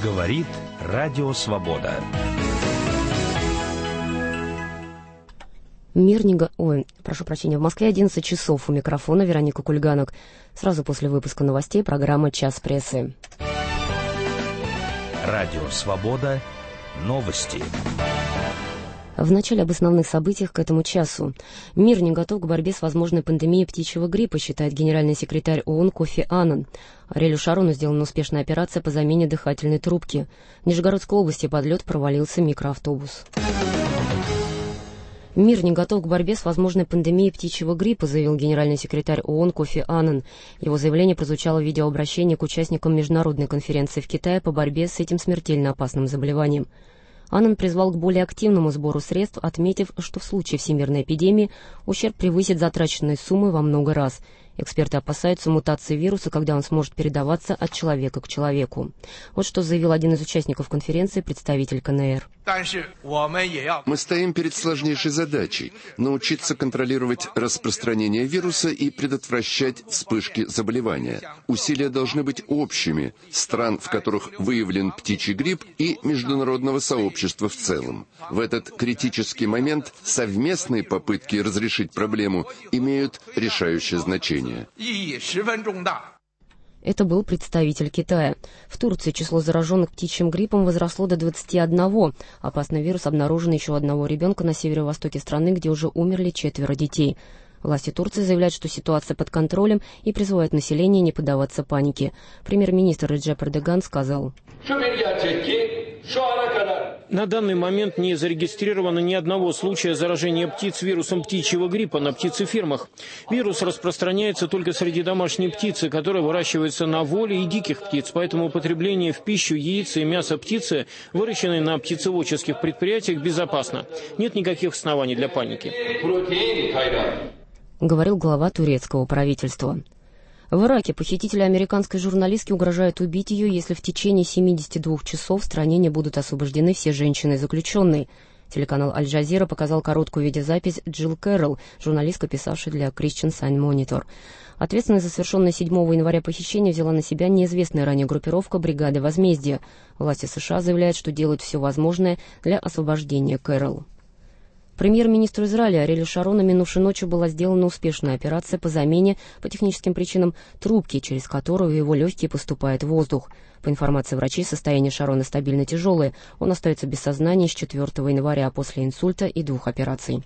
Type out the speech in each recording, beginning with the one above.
Говорит Радио Свобода. В Москве 11 часов. У микрофона Вероника Кульганок. Сразу после выпуска новостей программа «Час прессы». Радио Свобода. Новости. Вначале об основных событиях к этому часу. Мир не готов к борьбе с возможной пандемией птичьего гриппа, считает генеральный секретарь ООН Кофи Аннан. Ариэлю Шарону сделана успешная операция по замене дыхательной трубки. В Нижегородской области под лед провалился микроавтобус. Мир не готов к борьбе с возможной пандемией птичьего гриппа, заявил генеральный секретарь ООН Кофи Аннан. Его заявление прозвучало в видеообращении к участникам международной конференции в Китае по борьбе с этим смертельно опасным заболеванием. Аннан призвал к более активному сбору средств, отметив, что в случае всемирной эпидемии ущерб превысит затраченные суммы во много раз. Эксперты опасаются мутации вируса, когда он сможет передаваться от человека к человеку. Вот что заявил один из участников конференции, представитель КНР. Мы стоим перед сложнейшей задачей – научиться контролировать распространение вируса и предотвращать вспышки заболевания. Усилия должны быть общими – стран, в которых выявлен птичий грипп, и международного сообщества в целом. В этот критический момент совместные попытки разрешить проблему имеют решающее значение. Это был представитель Китая. В Турции число зараженных птичьим гриппом возросло до 21. Опасный вирус обнаружен еще у одного ребенка на северо-востоке страны, где уже умерли 4 детей. Власти Турции заявляют, что ситуация под контролем, и призывают население не поддаваться панике. Премьер-министр Реджеп Эрдоган сказал: на данный момент не зарегистрировано ни одного случая заражения птиц вирусом птичьего гриппа на птицефермах. Вирус распространяется только среди домашней птицы, которая выращивается на воле, и диких птиц, поэтому употребление в пищу яиц и мяса птицы, выращенной на птицеводческих предприятиях, безопасно. Нет никаких оснований для паники. Говорил глава турецкого правительства. В Ираке похитители американской журналистки угрожают убить ее, если в течение 72 часов в стране не будут освобождены все женщины-заключенные. Телеканал Аль-Джазира показал короткую видеозапись Джилл Кэрролл, журналистка, писавшая для Christian Science Monitor. Ответственность за совершенное 7 января похищение взяла на себя неизвестная ранее группировка «Бригады возмездия». Власти США заявляют, что делают все возможное для освобождения Кэрролл. Премьер-министру Израиля Ариэлю Шарону минувшей ночью была сделана успешная операция по замене по техническим причинам трубки, через которую в его легкие поступает воздух. По информации врачей, состояние Шарона стабильно тяжелое. Он остается без сознания с 4 января после инсульта и 2 операций.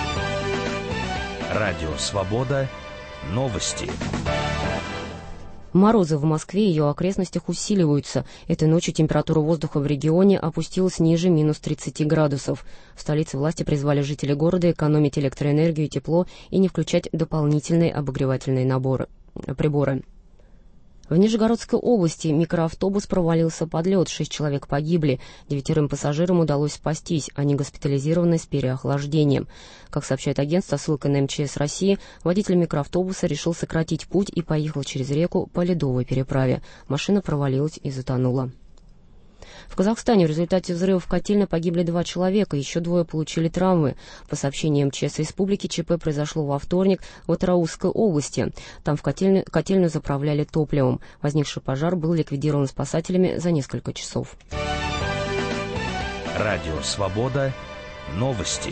Радио Свобода. Новости. Морозы в Москве и ее окрестностях усиливаются. Этой ночью температура воздуха в регионе опустилась ниже минус 30 градусов. В столице власти призвали жителей города экономить электроэнергию и тепло и не включать дополнительные обогревательные приборы. В Нижегородской области микроавтобус провалился под лед, 6 человек погибли, 9 пассажирам удалось спастись, они госпитализированы с переохлаждением. Как сообщает агентство, ссылкой на МЧС России, водитель микроавтобуса решил сократить путь и поехал через реку по ледовой переправе. Машина провалилась и затонула. В Казахстане в результате взрыва в котельной погибли 2 человека, еще 2 получили травмы. По сообщениям МЧС Республики, ЧП произошло во вторник в Атыраускской области. Там в котельную заправляли топливом. Возникший пожар был ликвидирован спасателями за несколько часов. Радио Свобода. Новости.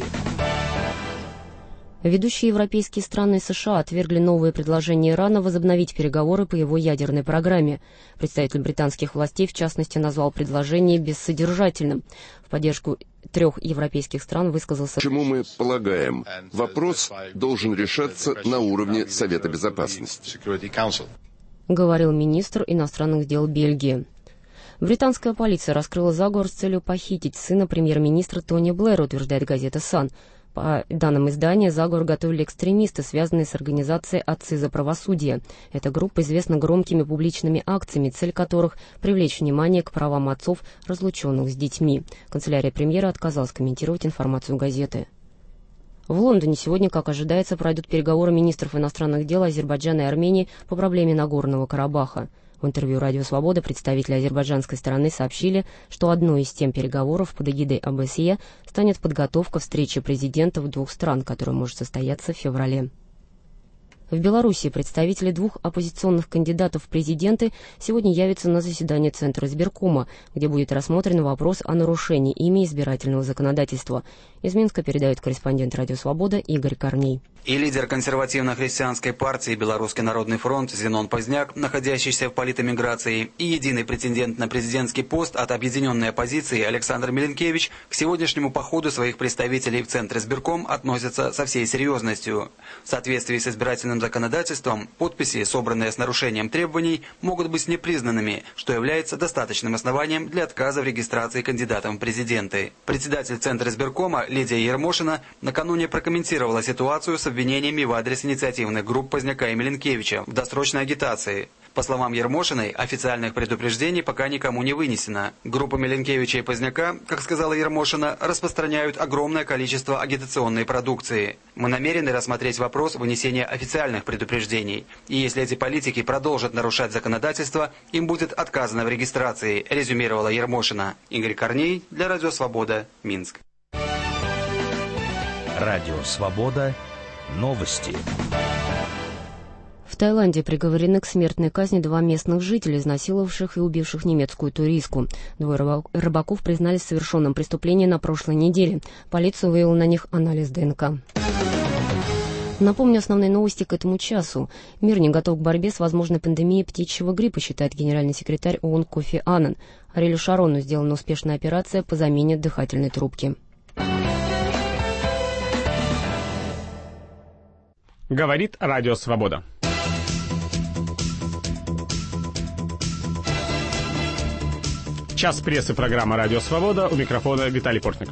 Ведущие европейские страны и США отвергли новые предложения Ирана возобновить переговоры по его ядерной программе. Представитель британских властей, в частности, назвал предложение бессодержательным. В поддержку 3 европейских стран высказался... Чему мы полагаем, вопрос должен решаться на уровне Совета Безопасности, говорил министр иностранных дел Бельгии. Британская полиция раскрыла заговор с целью похитить сына премьер-министра Тони Блэра, утверждает газета «Сан». По данным издания, заговор готовили экстремисты, связанные с организацией «Отцы за правосудие». Эта группа известна громкими публичными акциями, цель которых – привлечь внимание к правам отцов, разлученных с детьми. Канцелярия премьера отказалась комментировать информацию газеты. В Лондоне сегодня, как ожидается, пройдут переговоры министров иностранных дел Азербайджана и Армении по проблеме Нагорного Карабаха. В интервью «Радио Свобода» представители азербайджанской стороны сообщили, что одной из тем переговоров под эгидой ОБСЕ станет подготовка встречи президентов 2 стран, которая может состояться в феврале. В Беларуси представители двух оппозиционных кандидатов в президенты сегодня явятся на заседание Центра избиркома, где будет рассмотрен вопрос о нарушении ими избирательного законодательства. Из Минска передает корреспондент «Радио Свобода» Игорь Корней. И лидер консервативно-христианской партии «Белорусский народный фронт» Зенон Поздняк, находящийся в политэмиграции, и единый претендент на президентский пост от объединенной оппозиции Александр Миленкевич к сегодняшнему походу своих представителей в Центр избирком относятся со всей серьезностью. В соответствии с избирательным законодательством, подписи, собранные с нарушением требований, могут быть непризнанными, что является достаточным основанием для отказа в регистрации кандидатом в президенты. Председатель Центра избиркома Лидия Ермошина накануне прокомментировала ситуацию с обвинениями в адрес инициативных групп Поздняка и Миленкевича в досрочной агитации. По словам Ермошиной, официальных предупреждений пока никому не вынесено. Группа Миленкевича и Поздняка, как сказала Ермошина, распространяют огромное количество агитационной продукции. Мы намерены рассмотреть вопрос вынесения официальных предупреждений. И если эти политики продолжат нарушать законодательство, им будет отказано в регистрации, резюмировала Ермошина. Игорь Корней для Радио Свобода, Минск. Радио Свобода. Новости. В Таиланде приговорены к смертной казни 2 местных жителя, изнасиловавших и убивших немецкую туристку. 2 рыбаков признались в совершенном преступлении на прошлой неделе. Полиция выявила на них анализ ДНК. Напомню основные новости к этому часу. Мир не готов к борьбе с возможной пандемией птичьего гриппа, считает генеральный секретарь ООН Кофи Аннан. Ариэлю Шарону сделана успешная операция по замене дыхательной трубки. Говорит Радио Свобода. Час прессы, программа «Радио Свобода». У микрофона Виталий Портников.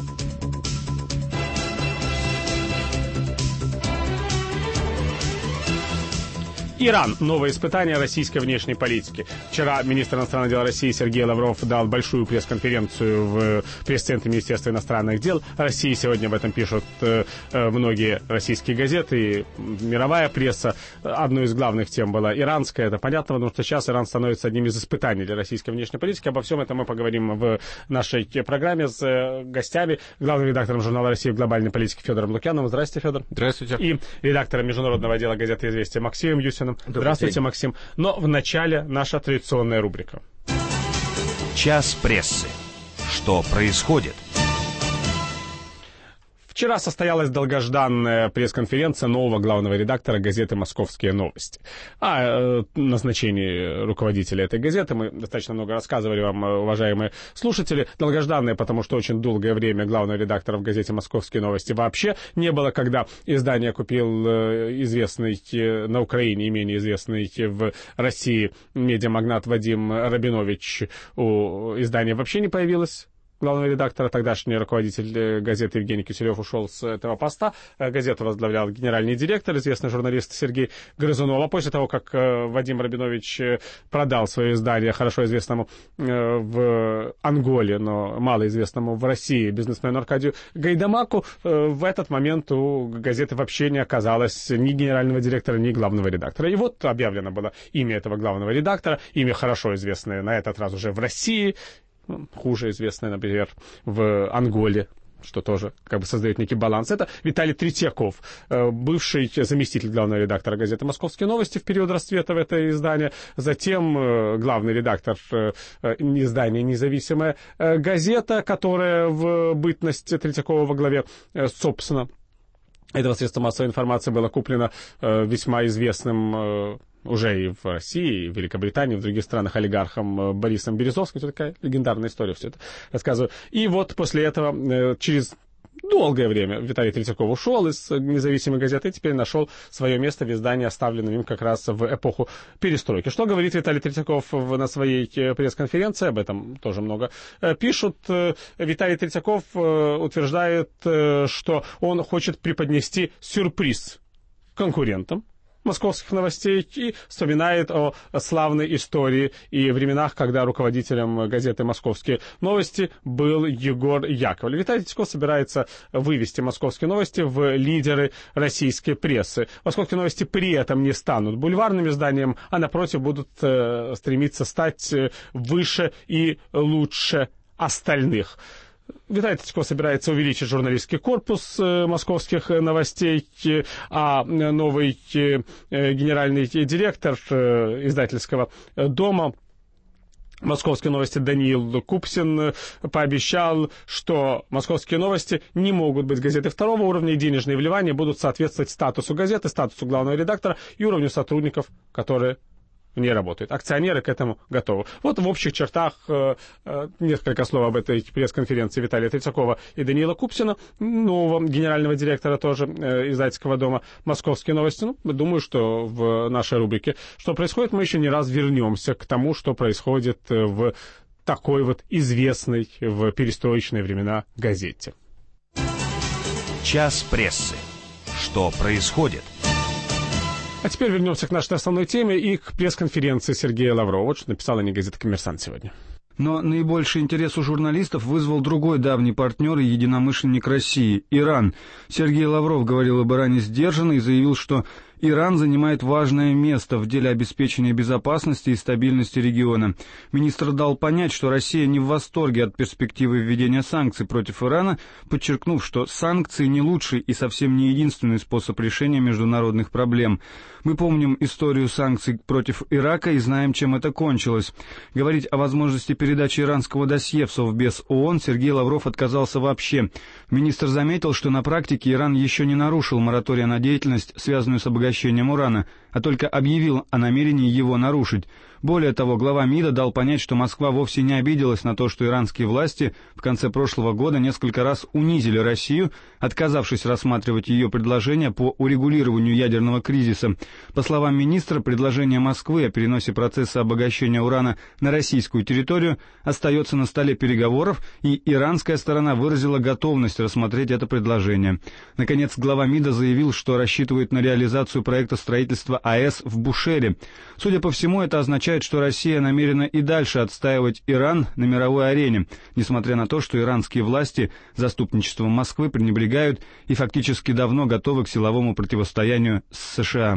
Иран. Новое испытание российской внешней политики. Вчера министр иностранных дел России Сергей Лавров дал большую пресс-конференцию в пресс-центре Министерства иностранных дел России. Сегодня об этом пишут многие российские газеты и мировая пресса. Одной из главных тем была иранская. Это понятно, потому что сейчас Иран становится одним из испытаний для российской внешней политики. Обо всем этом мы поговорим в нашей программе с гостями. Главным редактором журнала «Россия в глобальной политике» Федором Лукьяновым. Здравствуйте, Федор. Здравствуйте. И редактором международного отдела газеты «Известия» Максимом Юсиным. Здравствуйте, Максим. Но в начале наша традиционная рубрика. Час прессы. Что происходит? Вчера состоялась долгожданная пресс-конференция нового главного редактора газеты «Московские новости». О назначении руководителя этой газеты мы достаточно много рассказывали вам, уважаемые слушатели. Долгожданная, потому что очень долгое время главного редактора в газете «Московские новости» вообще не было, когда издание купил известный на Украине и менее известный в России медиамагнат Вадим Рабинович. У издания вообще не появилось главного редактора. Тогдашний руководитель газеты Евгений Киселев ушел с этого поста. Газету возглавлял генеральный директор, известный журналист Сергей Грызунов. А после того, как Вадим Рабинович продал свое издание хорошо известному в Анголе, но малоизвестному в России бизнесмену Аркадию Гайдамаку, в этот момент у газеты вообще не оказалось ни генерального директора, ни главного редактора. И вот объявлено было имя этого главного редактора, имя хорошо известное на этот раз уже в России, хуже известное, например, в Анголе, что тоже как бы создает некий баланс. Это Виталий Третьяков, бывший заместитель главного редактора газеты «Московские новости» в период расцвета в это издание. Затем главный редактор издания «Независимая газета», которая в бытность Третьякова во главе, собственно, этого средства массовой информации было куплено весьма известным уже и в России, и в Великобритании, и в других странах олигархом Борисом Березовским. Это такая легендарная история, все это рассказываю. И вот после этого, через долгое время, Виталий Третьяков ушел из независимой газеты и теперь нашел свое место в издании, оставленном им как раз в эпоху перестройки. Что говорит Виталий Третьяков на своей пресс-конференции? Об этом тоже много пишут. Виталий Третьяков утверждает, что он хочет преподнести сюрприз конкурентам московских новостей и вспоминает о славной истории и временах, когда руководителем газеты «Московские новости» был Егор Яковлев. Виталий Третьяков собирается вывести «Московские новости» в лидеры российской прессы. «Московские новости» при этом не станут бульварным изданием, а напротив будут стремиться стать выше и лучше остальных. Виталий Третьяков собирается увеличить журналистский корпус московских новостей, а новый генеральный директор издательского дома «Московские новости» Даниил Купсин пообещал, что «Московские новости» не могут быть газетой второго уровня, и денежные вливания будут соответствовать статусу газеты, статусу главного редактора и уровню сотрудников, которые в ней работают. Акционеры к этому готовы. Вот в общих чертах несколько слов об этой пресс-конференции Виталия Третьякова и Даниила Купсина, нового генерального директора тоже издательского дома «Московские новости». Ну, думаю, что в нашей рубрике «Что происходит?» мы еще не раз вернемся к тому, что происходит в такой вот известной в перестроечные времена газете. Час прессы. Что происходит? А теперь вернемся к нашей основной теме и к пресс-конференции Сергея Лаврова. Вот что написала не газета «Коммерсант» сегодня. Но наибольший интерес у журналистов вызвал другой давний партнер и единомышленник России – Иран. Сергей Лавров говорил об Иране сдержанно и заявил, что Иран занимает важное место в деле обеспечения безопасности и стабильности региона. Министр дал понять, что Россия не в восторге от перспективы введения санкций против Ирана, подчеркнув, что санкции не лучший и совсем не единственный способ решения международных проблем. Мы помним историю санкций против Ирака и знаем, чем это кончилось. Говорить о возможности передачи иранского досье в Совбез ООН Сергей Лавров отказался вообще. Министр заметил, что на практике Иран еще не нарушил моратория на деятельность, связанную с обогащением урана, а только объявил о намерении его нарушить. Более того, глава МИДа дал понять, что Москва вовсе не обиделась на то, что иранские власти в конце прошлого года несколько раз унизили Россию, отказавшись рассматривать ее предложения по урегулированию ядерного кризиса. По словам министра, предложение Москвы о переносе процесса обогащения урана на российскую территорию остается на столе переговоров, и иранская сторона выразила готовность рассмотреть это предложение. Наконец, глава МИДа заявил, что рассчитывает на реализацию проекта строительства АЭС в Бушере. Судя по всему, это означает, что Россия намерена и дальше отстаивать Иран на мировой арене, несмотря на то, что иранские власти заступничеством Москвы пренебрегают и фактически давно готовы к силовому противостоянию с США.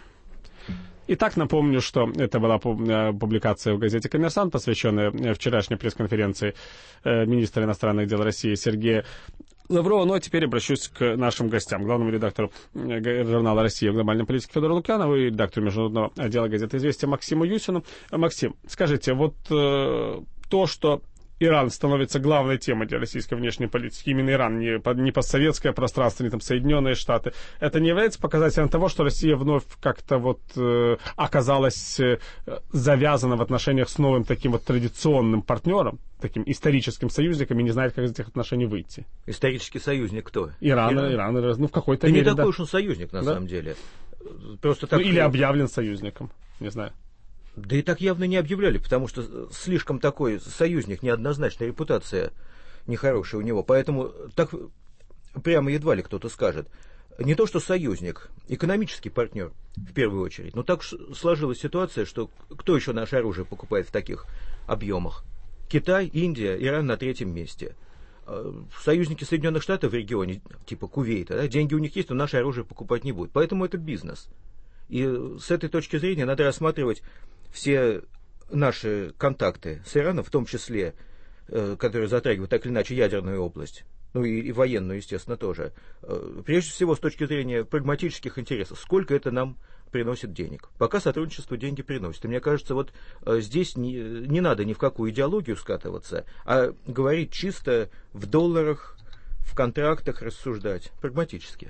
Итак, напомню, что это была публикация в газете «Коммерсант», посвященная вчерашней пресс-конференции министра иностранных дел России Сергея Лаврова. Ну а теперь обращусь к нашим гостям. Главному редактору журнала «Россия» в глобальной политике Федору Лукьянову и редактору международного отдела газеты «Известия» Максиму Юсину. Максим, скажите, вот то, что Иран становится главной темой для российской внешней политики, именно Иран, не постсоветское пространство, не там Соединенные Штаты, это не является показателем того, что Россия вновь как-то вот оказалась завязана в отношениях с новым таким вот традиционным партнером, таким историческим союзником, и не знает, как из этих отношений выйти? Исторический союзник кто? Иран, ну в какой-то мере, не такой уж он союзник, на самом деле. Просто так... или объявлен союзником, не знаю. Да и так явно не объявляли, потому что слишком такой союзник, неоднозначная репутация нехорошая у него. Поэтому так прямо едва ли кто-то скажет. Не то что союзник, экономический партнер в первую очередь. Но так сложилась ситуация, что кто еще наше оружие покупает в таких объемах? Китай, Индия, Иран на третьем месте. Союзники Соединенных Штатов в регионе, типа Кувейта, да, деньги у них есть, но наше оружие покупать не будут. Поэтому это бизнес. И с этой точки зрения надо рассматривать все наши контакты с Ираном, в том числе, которые затрагивают так или иначе ядерную область, ну и военную, естественно, тоже, прежде всего с точки зрения прагматических интересов, сколько это нам приносит денег. Пока сотрудничество деньги приносит. И мне кажется, вот здесь не надо ни в какую идеологию скатываться, а говорить чисто в долларах, в контрактах рассуждать, прагматически.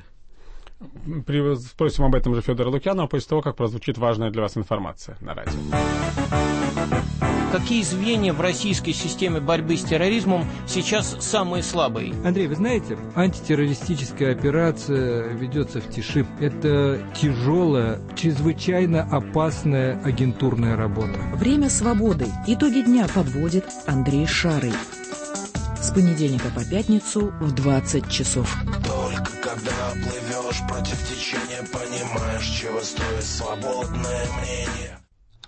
Спросим об этом же Федора Лукьянова после того, как прозвучит важная для вас информация на радио. Какие звенья в российской системе борьбы с терроризмом сейчас самые слабые? Андрей, вы знаете, антитеррористическая операция ведется в тиши. Это тяжелая, чрезвычайно опасная агентурная работа. Время свободы. Итоги дня подводит Андрей Шарый. С понедельника по пятницу в 20 часов. Только когда плывешь против течения, понимаешь, чего стоит свободное мнение.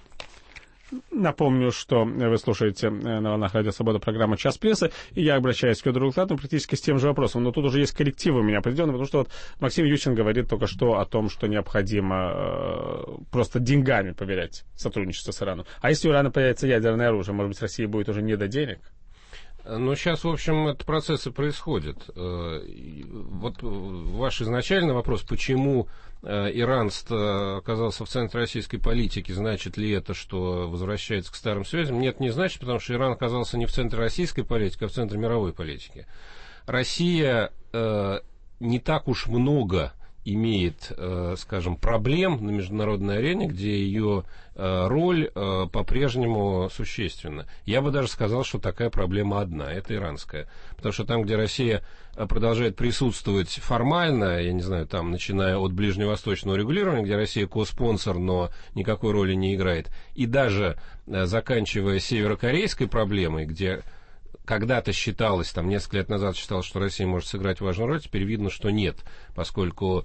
Напомню, что вы слушаете на волнах Радио Свобода программу «Час прессы», и я обращаюсь к Федору Лукьянову практически с тем же вопросом. Но тут уже есть коррективы у меня определенные, потому что вот Максим Ющин говорит только что о том, что необходимо просто деньгами поверять сотрудничество с Ираном. А если у Ирана появится ядерное оружие, может быть, России будет уже не до денег? Но сейчас, в общем, этот процесс и происходит. Вот ваш изначальный вопрос, почему Иран оказался в центре российской политики, значит ли это, что возвращается к старым связям? Нет, не значит, потому что Иран оказался не в центре российской политики, а в центре мировой политики. Россия не так уж много имеет, скажем, проблем на международной арене, где ее роль по-прежнему существенна. Я бы даже сказал, что такая проблема одна, это иранская. Потому что там, где Россия продолжает присутствовать формально, я не знаю, там, начиная от ближневосточного регулирования, где Россия коспонсор, но никакой роли не играет, и даже заканчивая северокорейской проблемой, где когда-то считалось, там несколько лет назад считалось, что Россия может сыграть важную роль, теперь видно, что нет, поскольку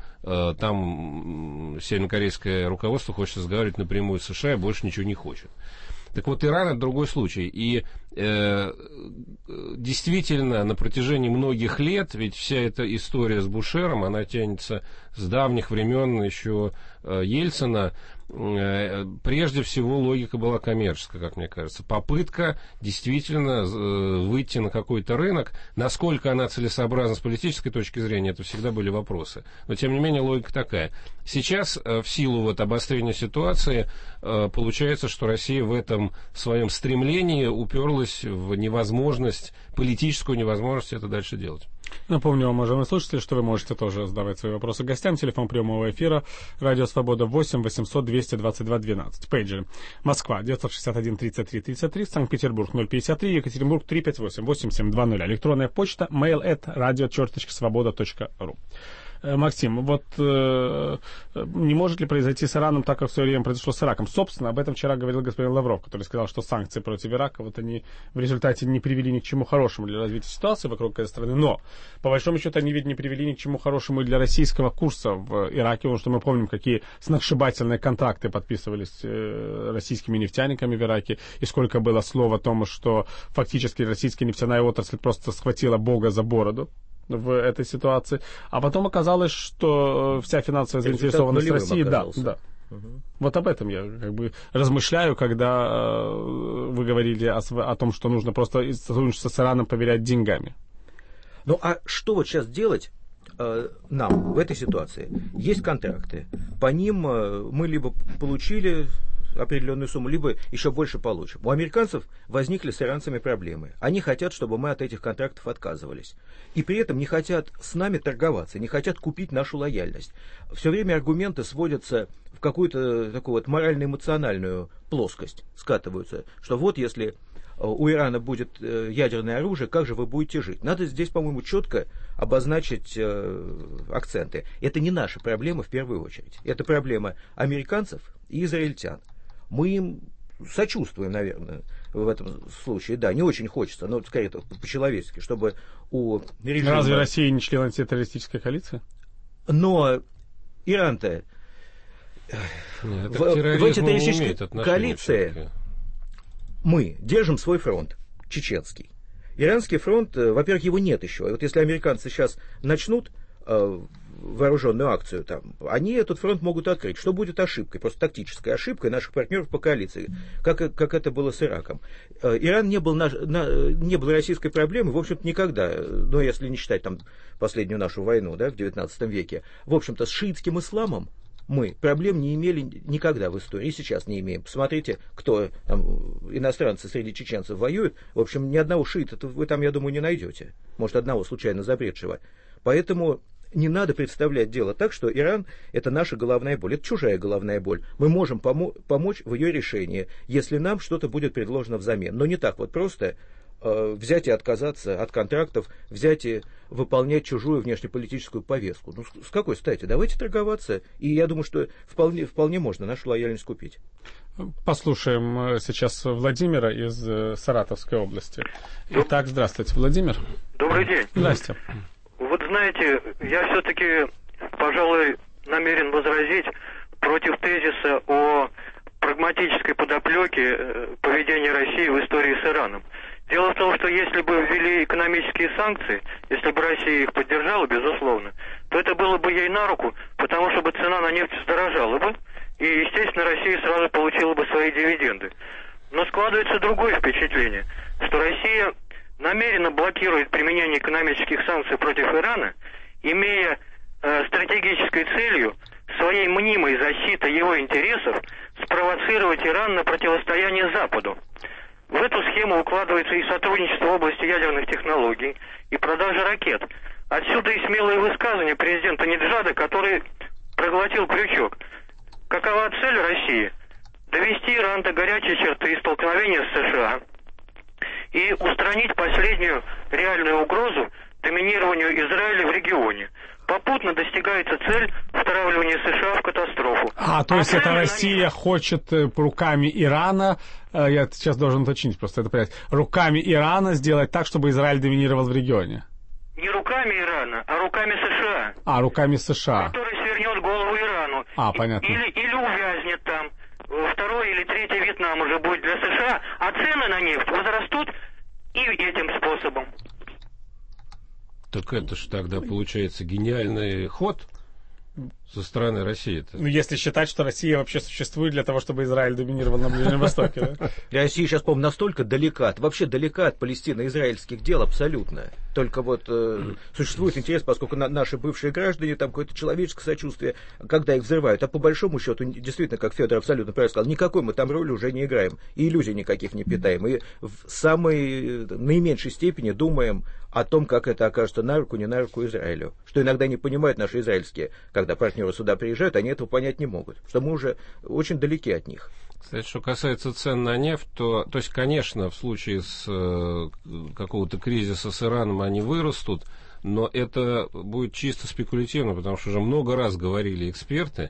там северокорейское руководство хочет разговаривать напрямую с США и больше ничего не хочет. Так вот, Иран — это другой случай. И действительно, на протяжении многих лет, ведь вся эта история с Бушером, она тянется с давних времен еще Ельцина, прежде всего логика была коммерческая, как мне кажется. Попытка действительно выйти на какой-то рынок. Насколько она целесообразна с политической точки зрения, это всегда были вопросы. Но, тем не менее, логика такая. Сейчас, в силу вот обострения ситуации, получается, что Россия в этом своем стремлении уперлась в невозможность, политическую невозможность это дальше делать. Напомню вам, уважаемые слушатели, что вы можете тоже задавать свои вопросы гостям. Телефон прямого эфира Радио Свобода 8 800 222 12. Пейджеры. Москва 961 33 33, Санкт-Петербург 053, Екатеринбург 358 8720. Электронная почта mail@radio.svoboda.ru. Максим, вот не может ли произойти с Ираном так, как в свое время произошло с Ираком? Собственно, об этом вчера говорил господин Лавров, который сказал, что санкции против Ирака, вот они в результате не привели ни к чему хорошему для развития ситуации вокруг этой страны, но, по большому счету, они ведь не привели ни к чему хорошему и для российского курса в Ираке, потому что мы помним, какие сногсшибательные контракты подписывались российскими нефтяниками в Ираке, и сколько было слов о том, что фактически российская нефтяная отрасль просто схватила Бога за бороду в этой ситуации. А потом оказалось, что вся финансовая заинтересованность России... Да. Вот об этом я как бы размышляю, когда вы говорили о том, что нужно просто сотрудничество с Ираном проверять деньгами. Ну а что вот сейчас делать нам в этой ситуации? Есть контракты. По ним мы либо получили определенную сумму, либо еще больше получим. У американцев возникли с иранцами проблемы. Они хотят, чтобы мы от этих контрактов отказывались. И при этом не хотят с нами торговаться, не хотят купить нашу лояльность. Все время аргументы сводятся в какую-то такую вот морально-эмоциональную плоскость, скатываются, что вот если у Ирана будет ядерное оружие, как же вы будете жить? Надо здесь, по-моему, четко обозначить акценты. Это не наша проблема в первую очередь. Это проблема американцев и израильтян. Мы им сочувствуем, наверное, в этом случае. Да, не очень хочется, но скорее по-человечески, чтобы у режима... Разве Россия не член антитеррористической коалиции? Но Иран-то в антитеррористической коалиции мы держим свой фронт, чеченский. Иранский фронт, во-первых, его нет еще. И вот если американцы сейчас начнут вооруженную акцию, там, они этот фронт могут открыть. Что будет ошибкой? Просто тактической ошибкой наших партнеров по коалиции, как это было с Ираком. Иран не был российской проблемой, в общем-то, никогда, но если не считать там последнюю нашу войну, да, в 19 веке. В общем-то, с шиитским исламом мы проблем не имели никогда в истории, и сейчас не имеем. Посмотрите, кто там, иностранцы среди чеченцев воюют. В общем, ни одного шиита вы там, я думаю, не найдете. Может, одного случайно забредшего. Поэтому не надо представлять дело так, что Иран – это наша головная боль. Это чужая головная боль. Мы можем помочь в ее решении, если нам что-то будет предложено взамен. Но не так вот просто взять и отказаться от контрактов, взять и выполнять чужую внешнеполитическую повестку. Ну, с какой стати? Давайте торговаться. И я думаю, что вполне можно нашу лояльность купить. Послушаем сейчас Владимира из Саратовской области. Итак, здравствуйте, Владимир. Добрый день. Здравствуйте. Вот знаете, я все-таки, пожалуй, намерен возразить против тезиса о прагматической подоплеке поведения России в истории с Ираном. Дело в том, что если бы ввели экономические санкции, если бы Россия их поддержала, безусловно, то это было бы ей на руку, потому что цена на нефть вздорожала бы, и, естественно, Россия сразу получила бы свои дивиденды. Но складывается другое впечатление, что Россия на намеренно блокирует применение экономических санкций против Ирана, имея стратегической целью своей мнимой защитой его интересов спровоцировать Иран на противостояние Западу. В эту схему укладывается и сотрудничество в области ядерных технологий, и продажа ракет. Отсюда и смелые высказывания президента Неджада, который проглотил крючок. Какова цель России? Довести Иран до горячей черты столкновения с США и устранить последнюю реальную угрозу доминированию Израиля в регионе. Попутно достигается цель втравливания США в катастрофу. То есть это Россия хочет руками Ирана, я сейчас должен уточнить просто это понять, руками Ирана сделать так, чтобы Израиль доминировал в регионе? Не руками Ирана, а руками США. Руками США. Который свернет голову Ирану. Понятно. Или увязнет там. Второй или третий Вьетнам уже будет для США, а цены на нефть возрастут и этим способом. Так это же тогда получается гениальный ход со стороны России-то. Если считать, что Россия вообще существует для того, чтобы Израиль доминировал на Ближнем Востоке, да? Россия сейчас, по-моему, настолько далека, вообще далека от палестино-израильских дел абсолютно. Только вот существует интерес, поскольку наши бывшие граждане, там какое-то человеческое сочувствие, когда их взрывают. А по большому счету, действительно, как Федор абсолютно правильно сказал, никакой мы там роли уже не играем. И иллюзий никаких не питаем. И в самой наименьшей степени думаем о том, как это окажется на руку, не на руку Израилю. Что иногда не понимают наши израильские, когда партнеры сюда приезжают, они этого понять не могут. Что мы уже очень далеки от них. Кстати, что касается цен на нефть, то есть, конечно, в случае с какого-то кризиса с Ираном они вырастут, но это будет чисто спекулятивно, потому что уже много раз говорили эксперты,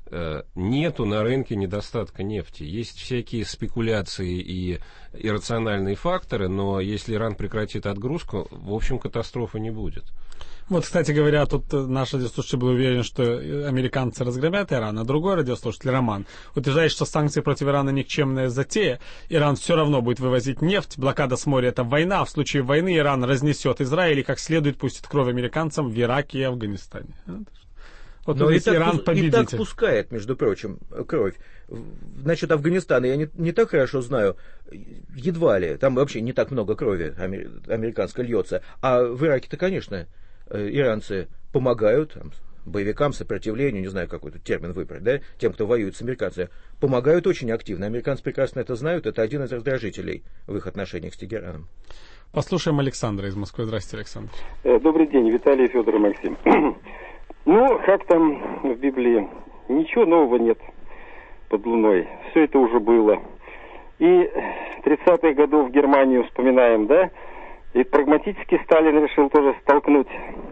нету на рынке недостатка нефти. Есть всякие спекуляции и иррациональные факторы, но если Иран прекратит отгрузку, в общем, катастрофы не будет. Вот, кстати говоря, тут наш радиослушатель был уверен, что американцы разгромят Иран, а другой радиослушатель, Роман, утверждает, что санкции против Ирана никчемная затея. Иран все равно будет вывозить нефть, блокада с моря — это война. В случае войны Иран разнесет Израиль и как следует пустит кровь американцам в Ираке и Афганистане. Вот но и Иран победитель. И так пускает, между прочим, кровь. Значит, Афганистан я не так хорошо знаю, едва ли, там вообще не так много крови американской льется. А в Ираке-то, конечно, иранцы помогают там, боевикам, сопротивлению, не знаю, какой-то термин выбрать, да, тем, кто воюет с американцами, помогают очень активно. Американцы прекрасно это знают, это один из раздражителей в их отношениях с Тегераном. Послушаем Александра из Москвы. Здравствуйте, Александр. Добрый день, Виталий, Федор и Максим. Ну, как там в Библии, ничего нового нет под луной. Все это уже было. И 30-х годов в Германию вспоминаем, да? И прагматически Сталин решил тоже столкнуть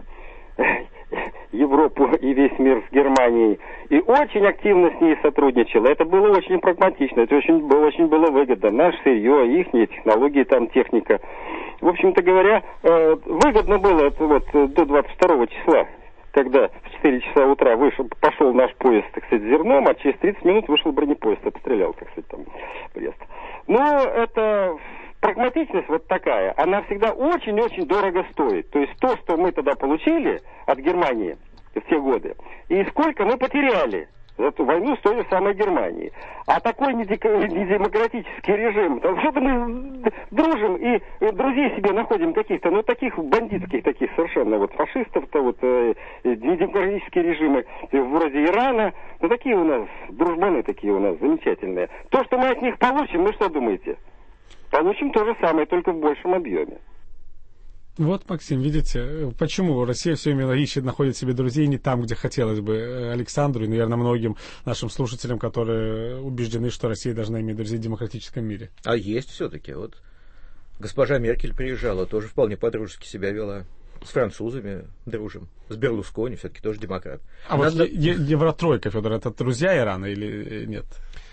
Европу и весь мир с Германией. И очень активно с ней сотрудничал. Это было очень прагматично, это очень было выгодно. Наше сырье, ихние технологии, там техника. В общем-то говоря, выгодно было это вот до 22 числа. Когда в 4 часа утра пошел наш поезд, так сказать, зерном, а через 30 минут вышел бронепоезд, обстрелял, так сказать, там, Брест. Но это прагматичность вот такая, она всегда очень-очень дорого стоит. То есть то, что мы тогда получили от Германии в те годы, и сколько мы потеряли за эту войну с той же самой Германией. А такой недемократический режим, там что-то мы дружим и друзей себе находим каких-то, ну, таких бандитских, таких совершенно вот фашистов-то, вот недемократические режимы вроде Ирана, ну, такие у нас, дружбаны такие у нас замечательные. То, что мы от них получим, ну, что думаете? Получим то же самое, только в большем объеме. Вот, Максим, видите, почему Россия все время ищет, находит себе друзей не там, где хотелось бы Александру и, наверное, многим нашим слушателям, которые убеждены, что Россия должна иметь друзей в демократическом мире. А есть все-таки. Вот госпожа Меркель приезжала, тоже вполне по-дружески себя вела. С французами дружим. С Берлускони, все-таки тоже демократ. А вот Евротройка, Федор, это друзья Ирана или нет?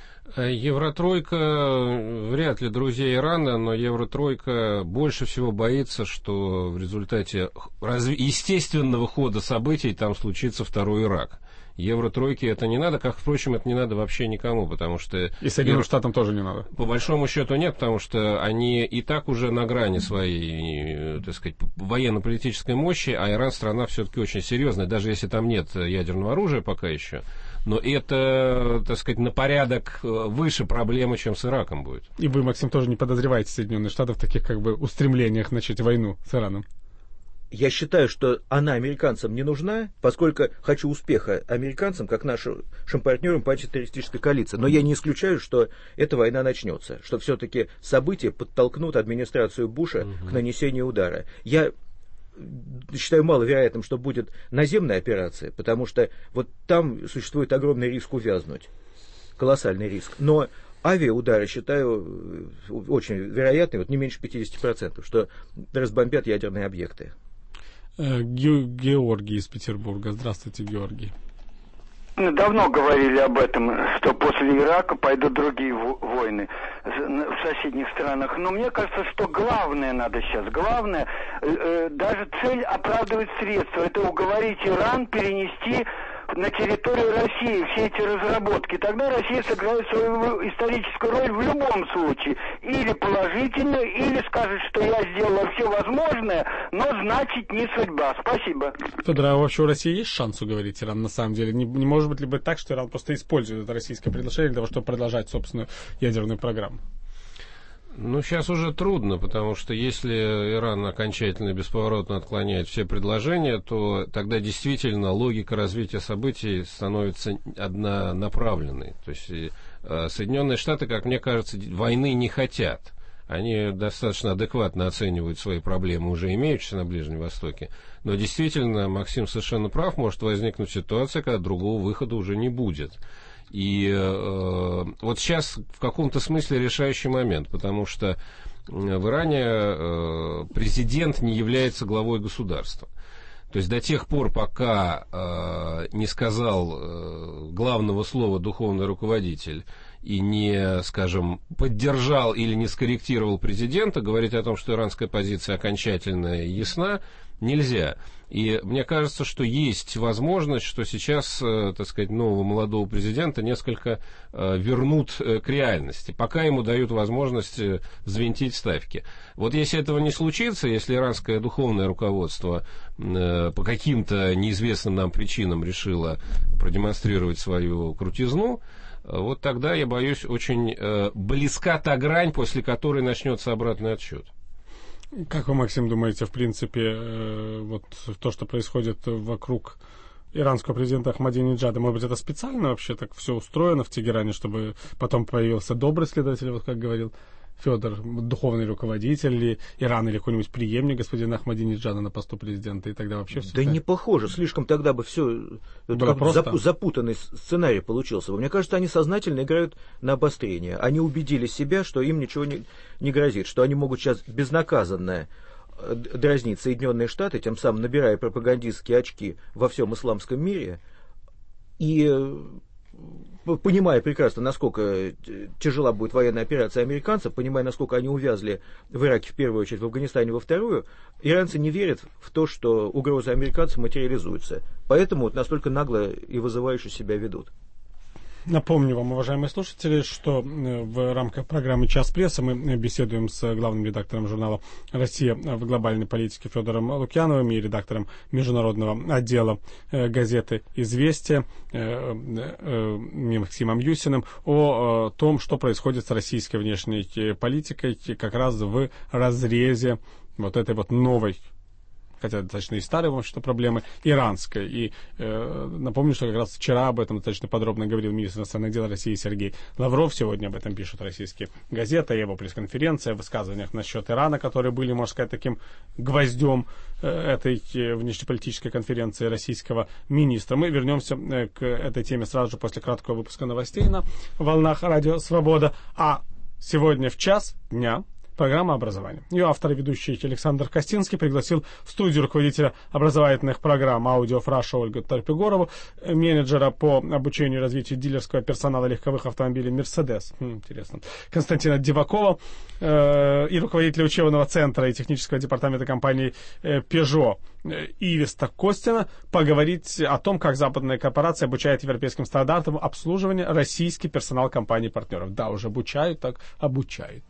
Евротройка вряд ли друзья Ирана, но Евротройка больше всего боится, что в результате естественного хода событий там случится второй Ирак. Евротройке это не надо, как, впрочем, это не надо вообще никому, потому что... И Соединенным Штатам тоже не надо. По большому счету нет, потому что они и так уже на грани своей, так сказать, военно-политической мощи, а Иран страна все-таки очень серьезная, даже если там нет ядерного оружия пока еще, но это, так сказать, на порядок выше проблемы, чем с Ираком будет. И вы, Максим, тоже не подозреваете Соединенные Штаты в таких как бы устремлениях начать войну с Ираном? Я считаю, что она американцам не нужна, поскольку хочу успеха американцам, как нашим партнерам по антитеррористической коалиции. Но я не исключаю, что эта война начнется, что все-таки события подтолкнут администрацию Буша к нанесению удара. Я считаю маловероятным, что будет наземная операция, потому что вот там существует огромный риск увязнуть, колоссальный риск. Но авиаудары считаю очень вероятны, вот не меньше 50%, что разбомбят ядерные объекты. Георгий из Петербурга. Здравствуйте, Георгий. Давно говорили об этом, что после Ирака пойдут другие войны в соседних странах. Но мне кажется, что главное надо сейчас. Главное, даже цель оправдывает средства. Это уговорить Иран перенести на территорию России все эти разработки. Тогда Россия сыграет свою историческую роль в любом случае. Или положительную, или скажет, что я сделала все возможное, но значит не судьба. Спасибо. Федор, а вообще у России есть шанс уговорить Иран на самом деле? Не может быть ли быть так, что Иран просто использует это российское предложение для того, чтобы продолжать собственную ядерную программу? Ну, сейчас уже трудно, потому что если Иран окончательно и бесповоротно отклоняет все предложения, то тогда действительно логика развития событий становится однонаправленной. То есть Соединенные Штаты, как мне кажется, войны не хотят. Они достаточно адекватно оценивают свои проблемы, уже имеющиеся на Ближнем Востоке. Но действительно, Максим совершенно прав, может возникнуть ситуация, когда другого выхода уже не будет. И вот сейчас в каком-то смысле решающий момент, потому что в Иране президент не является главой государства. То есть до тех пор, пока не сказал главного слова духовный руководитель и не, скажем, поддержал или не скорректировал президента, говорить о том, что иранская позиция окончательно ясна, нельзя. И мне кажется, что есть возможность, что сейчас, так сказать, нового молодого президента несколько вернут к реальности, пока ему дают возможность взвинтить ставки. Вот если этого не случится, если иранское духовное руководство по каким-то неизвестным нам причинам решило продемонстрировать свою крутизну, вот тогда, я боюсь, очень близка та грань, после которой начнется обратный отсчет. Как вы, Максим, думаете, в принципе, вот то, что происходит вокруг иранского президента Ахмадинеджада, может быть, это специально вообще так все устроено в Тегеране, чтобы потом появился добрый следователь, вот как говорил Федор, духовный руководитель или Иран, или какой-нибудь преемник господина Ахмадинеджада на посту президента, и тогда вообще все... Да не похоже, слишком тогда бы все... запутанный сценарий получился. Мне кажется, они сознательно играют на обострение. Они убедили себя, что им ничего не грозит, что они могут сейчас безнаказанно дразнить Соединенные Штаты, тем самым набирая пропагандистские очки во всем исламском мире, и... понимая прекрасно, насколько тяжела будет военная операция американцев, понимая, насколько они увязли в Ираке в первую очередь, в Афганистане во вторую, иранцы не верят в то, что угрозы американцев материализуются. Поэтому вот настолько нагло и вызывающе себя ведут. Напомню вам, уважаемые слушатели, что в рамках программы «Час прессы» мы беседуем с главным редактором журнала «Россия в глобальной политике» Федором Лукьяновым и редактором международного отдела газеты «Известия» Максимом Юсиным о том, что происходит с российской внешней политикой как раз в разрезе вот этой вот новой, хотя достаточно и старой, в общем-то, проблемы, иранской. И напомню, что как раз вчера об этом достаточно подробно говорил министр иностранных дел России Сергей Лавров. Сегодня об этом пишут российские газеты, его пресс-конференция, в высказываниях насчет Ирана, которые были, можно сказать, таким гвоздем этой внешнеполитической конференции российского министра. Мы вернемся к этой теме сразу же после краткого выпуска новостей на волнах Радио Свобода. А сегодня в час дня программа «Образование». Ее автор и ведущий Александр Костинский пригласил в студию руководителя образовательных программ «Аудиофраша» Ольгу Торпегорову, менеджера по обучению и развитию дилерского персонала легковых автомобилей «Мерседес». Интересно. Константина Дивакова и руководителя учебного центра и технического департамента компании «Пежо» Ивиста Костина поговорить о том, как западная корпорация обучает европейским стандартам обслуживания российский персонал компаний-партнеров. Да, уже обучают, так обучают.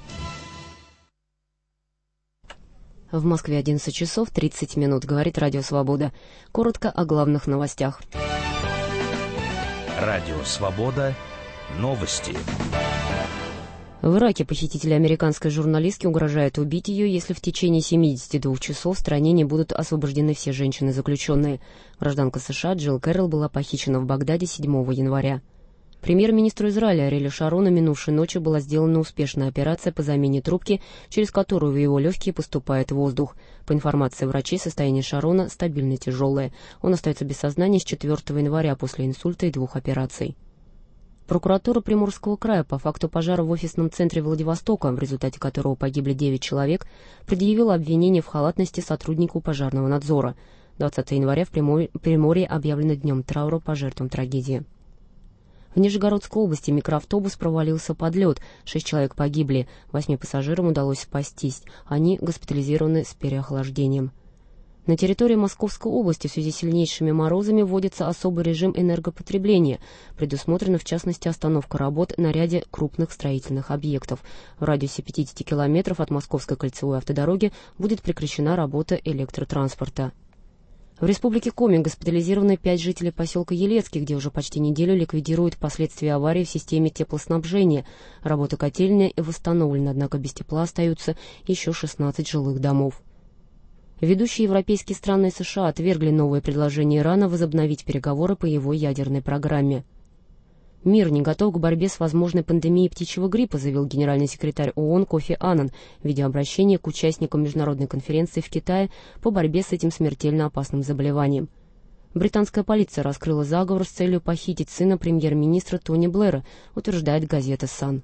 В Москве 11 часов 30 минут, говорит Радио Свобода. Коротко о главных новостях. Радио «Свобода». Новости. В Ираке похитители американской журналистки угрожают убить ее, если в течение 72 часов в стране не будут освобождены все женщины-заключенные. Гражданка США Джилл Кэрролл была похищена в Багдаде 7 января. Премьер-министру Израиля Ариэлю Шарону минувшей ночью была сделана успешная операция по замене трубки, через которую в его легкие поступает воздух. По информации врачей, состояние Шарона стабильно тяжелое. Он остается без сознания с 4 января после инсульта и 2 операций. Прокуратура Приморского края по факту пожара в офисном центре Владивостока, в результате которого погибли 9 человек, предъявила обвинение в халатности сотруднику пожарного надзора. 20 января в Приморье объявлено днем траура по жертвам трагедии. В Нижегородской области микроавтобус провалился под лед, 6 человек погибли, 8 пассажирам удалось спастись, они госпитализированы с переохлаждением. На территории Московской области в связи с сильнейшими морозами вводится особый режим энергопотребления. Предусмотрена, в частности, остановка работ на ряде крупных строительных объектов. В радиусе 50 километров от Московской кольцевой автодороги будет прекращена работа электротранспорта. В Республике Коми госпитализированы 5 жителей поселка Елецкий, где уже почти неделю ликвидируют последствия аварии в системе теплоснабжения. Работа котельной восстановлена, однако без тепла остаются еще 16 жилых домов. Ведущие европейские страны США отвергли новое предложение Ирана возобновить переговоры по его ядерной программе. Мир не готов к борьбе с возможной пандемией птичьего гриппа, заявил генеральный секретарь ООН Кофи Аннан в видеообращении к участникам международной конференции в Китае по борьбе с этим смертельно опасным заболеванием. Британская полиция раскрыла заговор с целью похитить сына премьер-министра Тони Блэра, утверждает газета «Сан».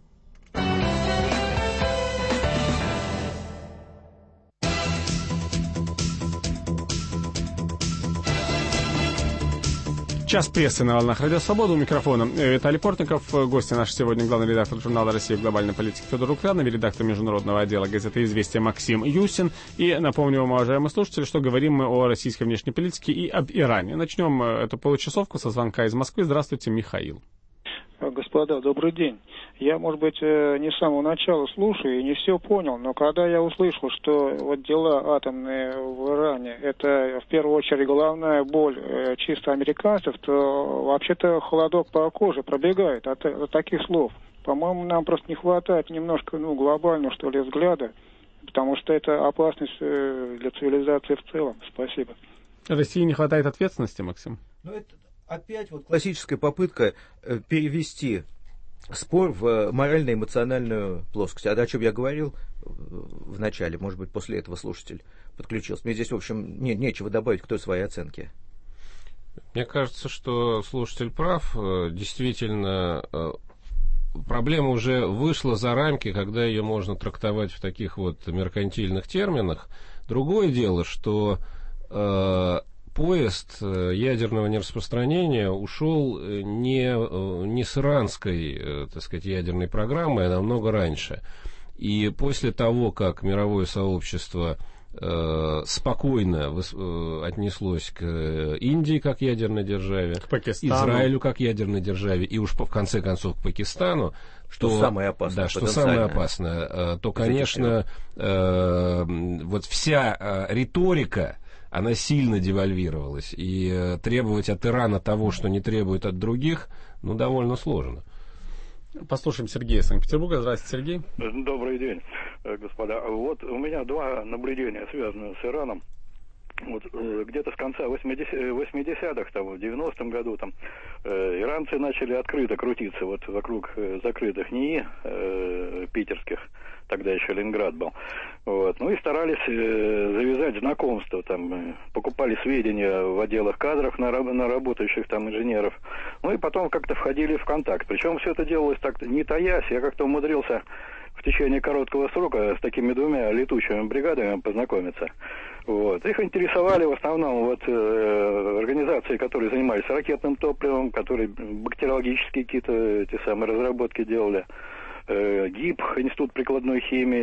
Час прессы на волнах Радио Свобода. У микрофона Виталий Портников. Гости наши сегодня главный редактор журнала «Россия в глобальной политике» Федор Лукьянов, редактор международного отдела газеты «Известия» Максим Юсин. И напомню вам, уважаемые слушатели, что говорим мы о российской внешней политике и об Иране. Начнем эту получасовку со звонка из Москвы. Здравствуйте, Михаил. Господа, добрый день. Я, может быть, не с самого начала слушаю и не все понял, но когда я услышал, что вот дела атомные в Иране, это в первую очередь головная боль чисто американцев, то вообще-то холодок по коже пробегает от таких слов. По-моему, нам просто не хватает немножко, глобального, что ли, взгляда, потому что это опасность для цивилизации в целом. Спасибо. России не хватает ответственности, Максим? Опять вот классическая попытка перевести спор в морально-эмоциональную плоскость. А о чем я говорил в начале, может быть, после этого слушатель подключился. Мне здесь, в общем, нечего добавить к той своей оценке. Мне кажется, что слушатель прав. Действительно, проблема уже вышла за рамки, когда ее можно трактовать в таких вот меркантильных терминах. Другое дело, что поезд ядерного нераспространения ушел не с иранской, так сказать, ядерной программой, а намного раньше. И после того, как мировое сообщество спокойно отнеслось к Индии как ядерной державе, к Пакистану, Израилю как ядерной державе и уж в конце концов к Пакистану, что самое опасное, то, конечно, вот вся риторика, она сильно девальвировалась, и требовать от Ирана того, что не требует от других, довольно сложно. Послушаем Сергея из Санкт-Петербурга. Здравствуйте, Сергей. Добрый день, господа. Вот у меня два наблюдения, связанные с Ираном. Вот где-то с конца 80-х, там, в 90-м году, там, иранцы начали открыто крутиться вот вокруг закрытых НИИ питерских, тогда еще Ленинград был, вот, и старались завязать знакомство, там, покупали сведения в отделах кадров на работающих там инженеров, и потом как-то входили в контакт. Причем все это делалось так не таясь, я как-то умудрился в течение короткого срока с такими двумя летучими бригадами познакомиться. Вот. Их интересовали в основном организации, которые занимались ракетным топливом, которые бактериологические какие-то эти самые разработки делали. ГИБ, Институт прикладной химии,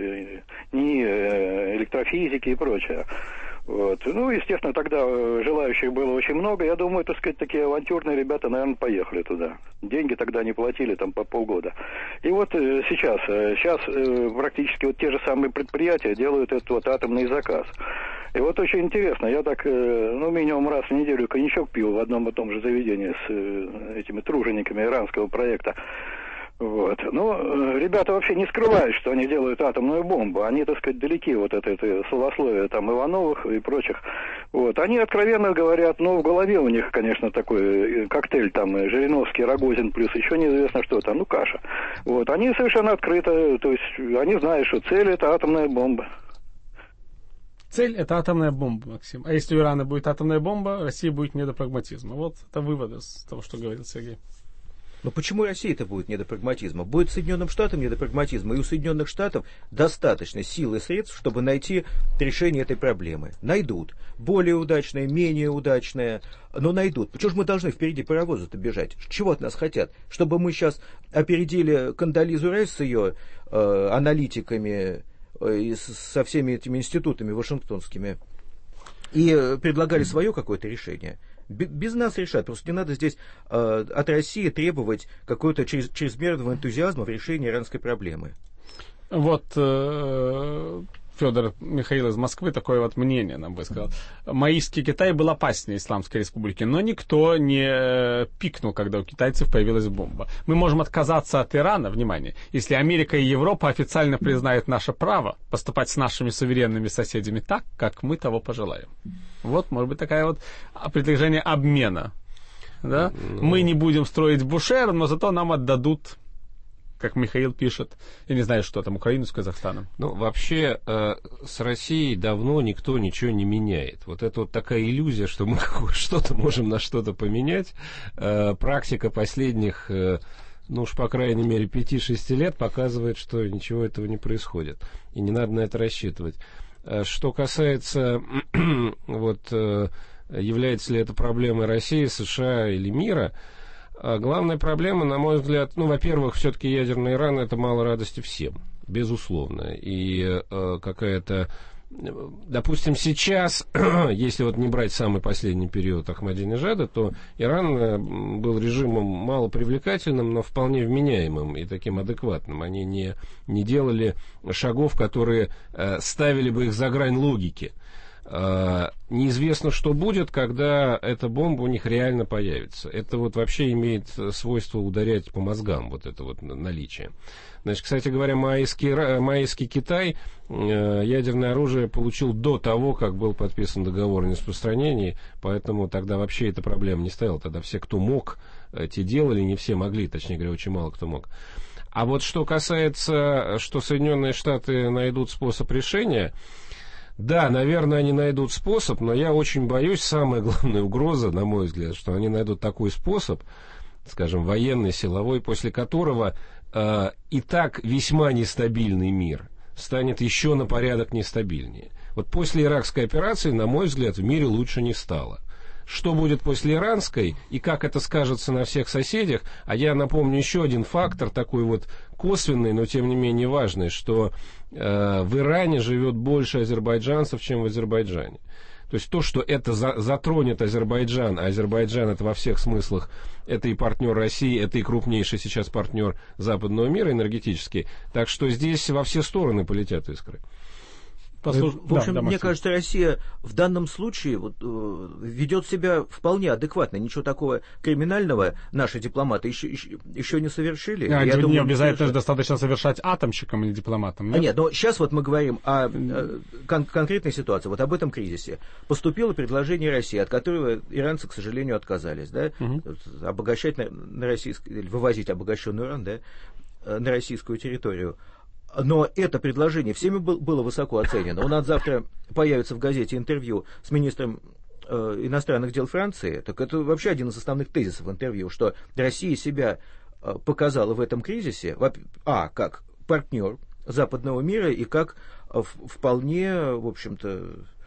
НИИ, электрофизики и прочее. Вот. Естественно, тогда желающих было очень много. Я думаю, так сказать, такие авантюрные ребята, наверное, поехали туда. Деньги тогда не платили, там, по полгода. И вот сейчас практически те же самые предприятия делают этот атомный заказ. И вот очень интересно, я так, минимум раз в неделю коньячок пил в одном и том же заведении с этими тружениками иранского проекта. Вот. Но ребята вообще не скрывают, что они делают атомную бомбу. Они, так сказать, далеки вот от этой словословия там Ивановых и прочих. Вот. Они откровенно говорят, в голове у них, конечно, такой коктейль там Жириновский, Рогозин, плюс еще неизвестно что там, каша. Вот. Они совершенно открыто, то есть они знают, что цель это атомная бомба. Цель — это атомная бомба, Максим. А если у Ирана будет атомная бомба, Россия будет не до прагматизма. Вот это вывод из того, что говорил Сергей. Но почему Россия-то будет не до прагматизма? Будет Соединенным Штатам не до прагматизма, и у Соединенных Штатов достаточно сил и средств, чтобы найти решение этой проблемы. Найдут. Более удачное, менее удачное, но найдут. Почему же мы должны впереди паровоза-то бежать? Чего от нас хотят? Чтобы мы сейчас опередили Кондолизу Райс с ее аналитиками и со всеми этими институтами вашингтонскими и предлагали свое какое-то решение? Без нас решат. Просто не надо здесь от России требовать какого-то чрезмерного энтузиазма в решении иранской проблемы. Вот Федор Михаил из Москвы такое вот мнение нам высказал. Маистский Китай был опаснее Исламской Республики, но никто не пикнул, когда у китайцев появилась бомба. Мы можем отказаться от Ирана, внимание, если Америка и Европа официально признают наше право поступать с нашими суверенными соседями так, как мы того пожелаем. Вот, может быть, такая вот предложение обмена. Да? Мы не будем строить Бушер, но зато нам отдадут, как Михаил пишет, я не знаю, что там, Украину с Казахстаном. Вообще, с Россией давно никто ничего не меняет. Вот это вот такая иллюзия, что мы что-то можем на что-то поменять. Практика последних, уж по крайней мере 5-6 лет показывает, что ничего этого не происходит. И не надо на это рассчитывать. Что касается, является ли это проблемой России, США или мира, главная проблема, на мой взгляд, во-первых, все-таки ядерный Иран — это мало радости всем, безусловно. И какая-то, допустим, сейчас, если не брать самый последний период Ахмадинежада, то Иран был режимом малопривлекательным, но вполне вменяемым и таким адекватным. Они не делали шагов, которые ставили бы их за грань логики. Неизвестно, что будет, когда эта бомба у них реально появится. Это вообще имеет свойство ударять по мозгам, это наличие. Значит, кстати говоря, Маэский Китай ядерное оружие получил до того, как был подписан договор о нераспространении, поэтому тогда вообще эта проблема не стояла. Тогда все, кто мог, те делали, не все могли, точнее говоря, очень мало кто мог. А вот что касается, что Соединенные Штаты найдут способ решения, да, наверное, они найдут способ, но я очень боюсь, самая главная угроза, на мой взгляд, что они найдут такой способ, скажем, военный, силовой, после которого и так весьма нестабильный мир станет еще на порядок нестабильнее. Вот после иракской операции, на мой взгляд, в мире лучше не стало. Что будет после иранской и как это скажется на всех соседях, а я напомню еще один фактор, такой косвенный, но тем не менее важный, что в Иране живет больше азербайджанцев, чем в Азербайджане. То есть то, что это затронет Азербайджан, а Азербайджан это во всех смыслах, это и партнер России, это и крупнейший сейчас партнер западного мира энергетический, так что здесь во все стороны полетят искры. В общем, мне кажется, Россия в данном случае ведет себя вполне адекватно. Ничего такого криминального наши дипломаты еще не совершили. Я думаю, не обязательно же достаточно совершать атомщикам или дипломатам. Нет? Нет, но сейчас мы говорим о конкретной ситуации, об этом кризисе. Поступило предложение России, от которого иранцы, к сожалению, отказались. Да? Обогащать на российский, вывозить обогащенный уран, да, на российскую территорию. Но это предложение всеми было высоко оценено. У нас завтра появится в газете интервью с министром иностранных дел Франции. Так это вообще один из основных тезисов интервью, что Россия себя показала в этом кризисе, как партнер западного мира и как вполне, в общем-то,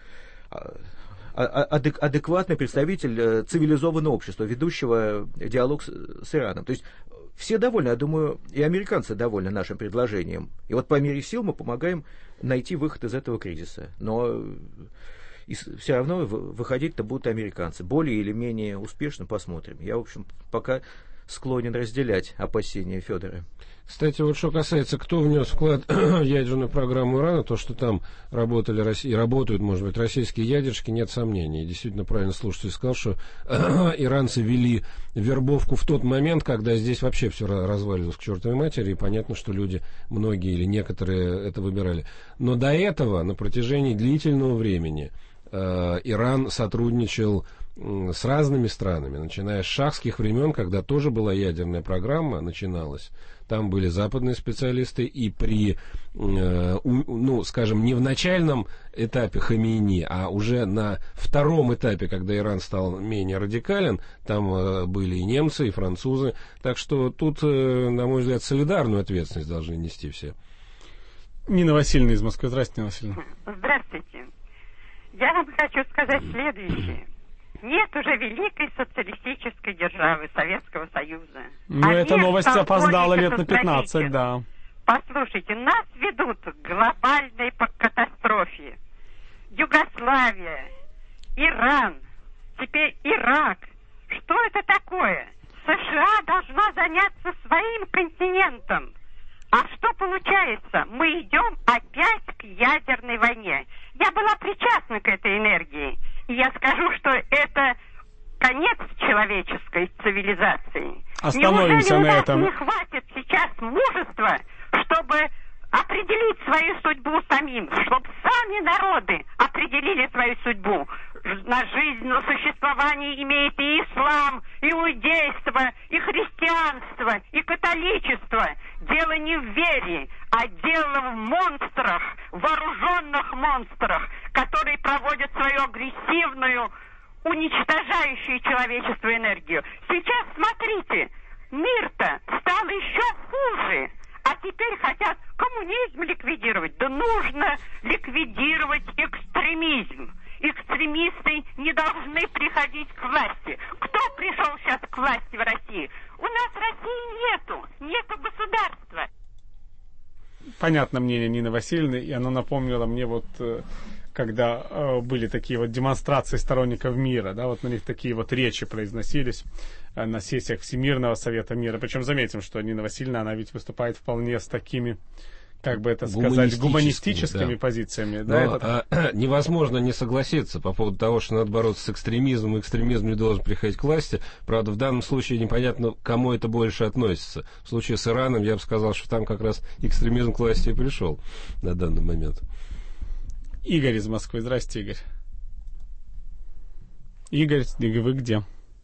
адекватный представитель цивилизованного общества, ведущего диалог с Ираном. То есть все довольны, я думаю, и американцы довольны нашим предложением. И по мере сил мы помогаем найти выход из этого кризиса. Но все равно выходить-то будут американцы. Более или менее успешно, посмотрим. Я, в общем, пока склонен разделять опасения Федора. Кстати, вот что касается, кто внес вклад в ядерную программу Ирана, то, что там работали и работают, может быть, российские ядерщики, нет сомнений. И действительно правильно слушатель сказал, что иранцы вели вербовку в тот момент, когда здесь вообще все развалилось к чертовой матери, и понятно, что люди, многие или некоторые это выбирали. Но до этого, на протяжении длительного времени, Иран сотрудничал с разными странами, начиная с шахских времен, когда тоже была ядерная программа, начиналась. Там были западные специалисты, и при, скажем, не в начальном этапе Хамейни, а уже на втором этапе, когда Иран стал менее радикален, там были и немцы, и французы. Так что тут, на мой взгляд, солидарную ответственность должны нести все. Нина Васильевна из Москвы. Здравствуйте, Нина Васильевна. Здравствуйте. Я вам хочу сказать следующее. Нет уже великой социалистической державы Советского Союза. Ну, эта новость опоздала лет на 15, да. Послушайте, нас ведут к глобальной катастрофе. Югославия, Иран, теперь Ирак. Что это такое? США должна заняться своим континентом. А что получается? Мы идем опять к ядерной войне. Я была причастна к этой энергии. И я скажу, что это конец человеческой цивилизации. Остановимся на этом. Неужели у нас не хватит сейчас мужества, чтобы определить свою судьбу самим, чтобы сами народы определили свою судьбу? На жизнь, на существование имеет и ислам, и иудейство, и христианство, и католичество. Дело не в вере, а дело в монстрах, вооруженных монстрах, которые проводят свою агрессивную, уничтожающую человечество энергию. Сейчас, смотрите, мир-то стал еще хуже. А теперь хотят коммунизм ликвидировать. Да нужно ликвидировать экстремизм. Экстремисты не должны приходить к власти. Кто пришел сейчас к власти в России? У нас России нету государства. Понятно мнение Нины Васильевны, и оно напомнило мне вот, когда были такие вот демонстрации сторонников мира, да, вот на них такие вот речи произносились на сессиях Всемирного Совета Мира. Причем заметим, что Нина Васильевна, она ведь выступает вполне с такими, как бы это сказать, гуманистическими позициями. Да, невозможно не согласиться по поводу того, что надо бороться с экстремизмом, экстремизм не должен приходить к власти. Правда, в данном случае непонятно, к кому это больше относится. В случае с Ираном я бы сказал, что там как раз экстремизм к власти и пришел на данный момент. Игорь из Москвы. Здрасте, Игорь. Игорь, вы где?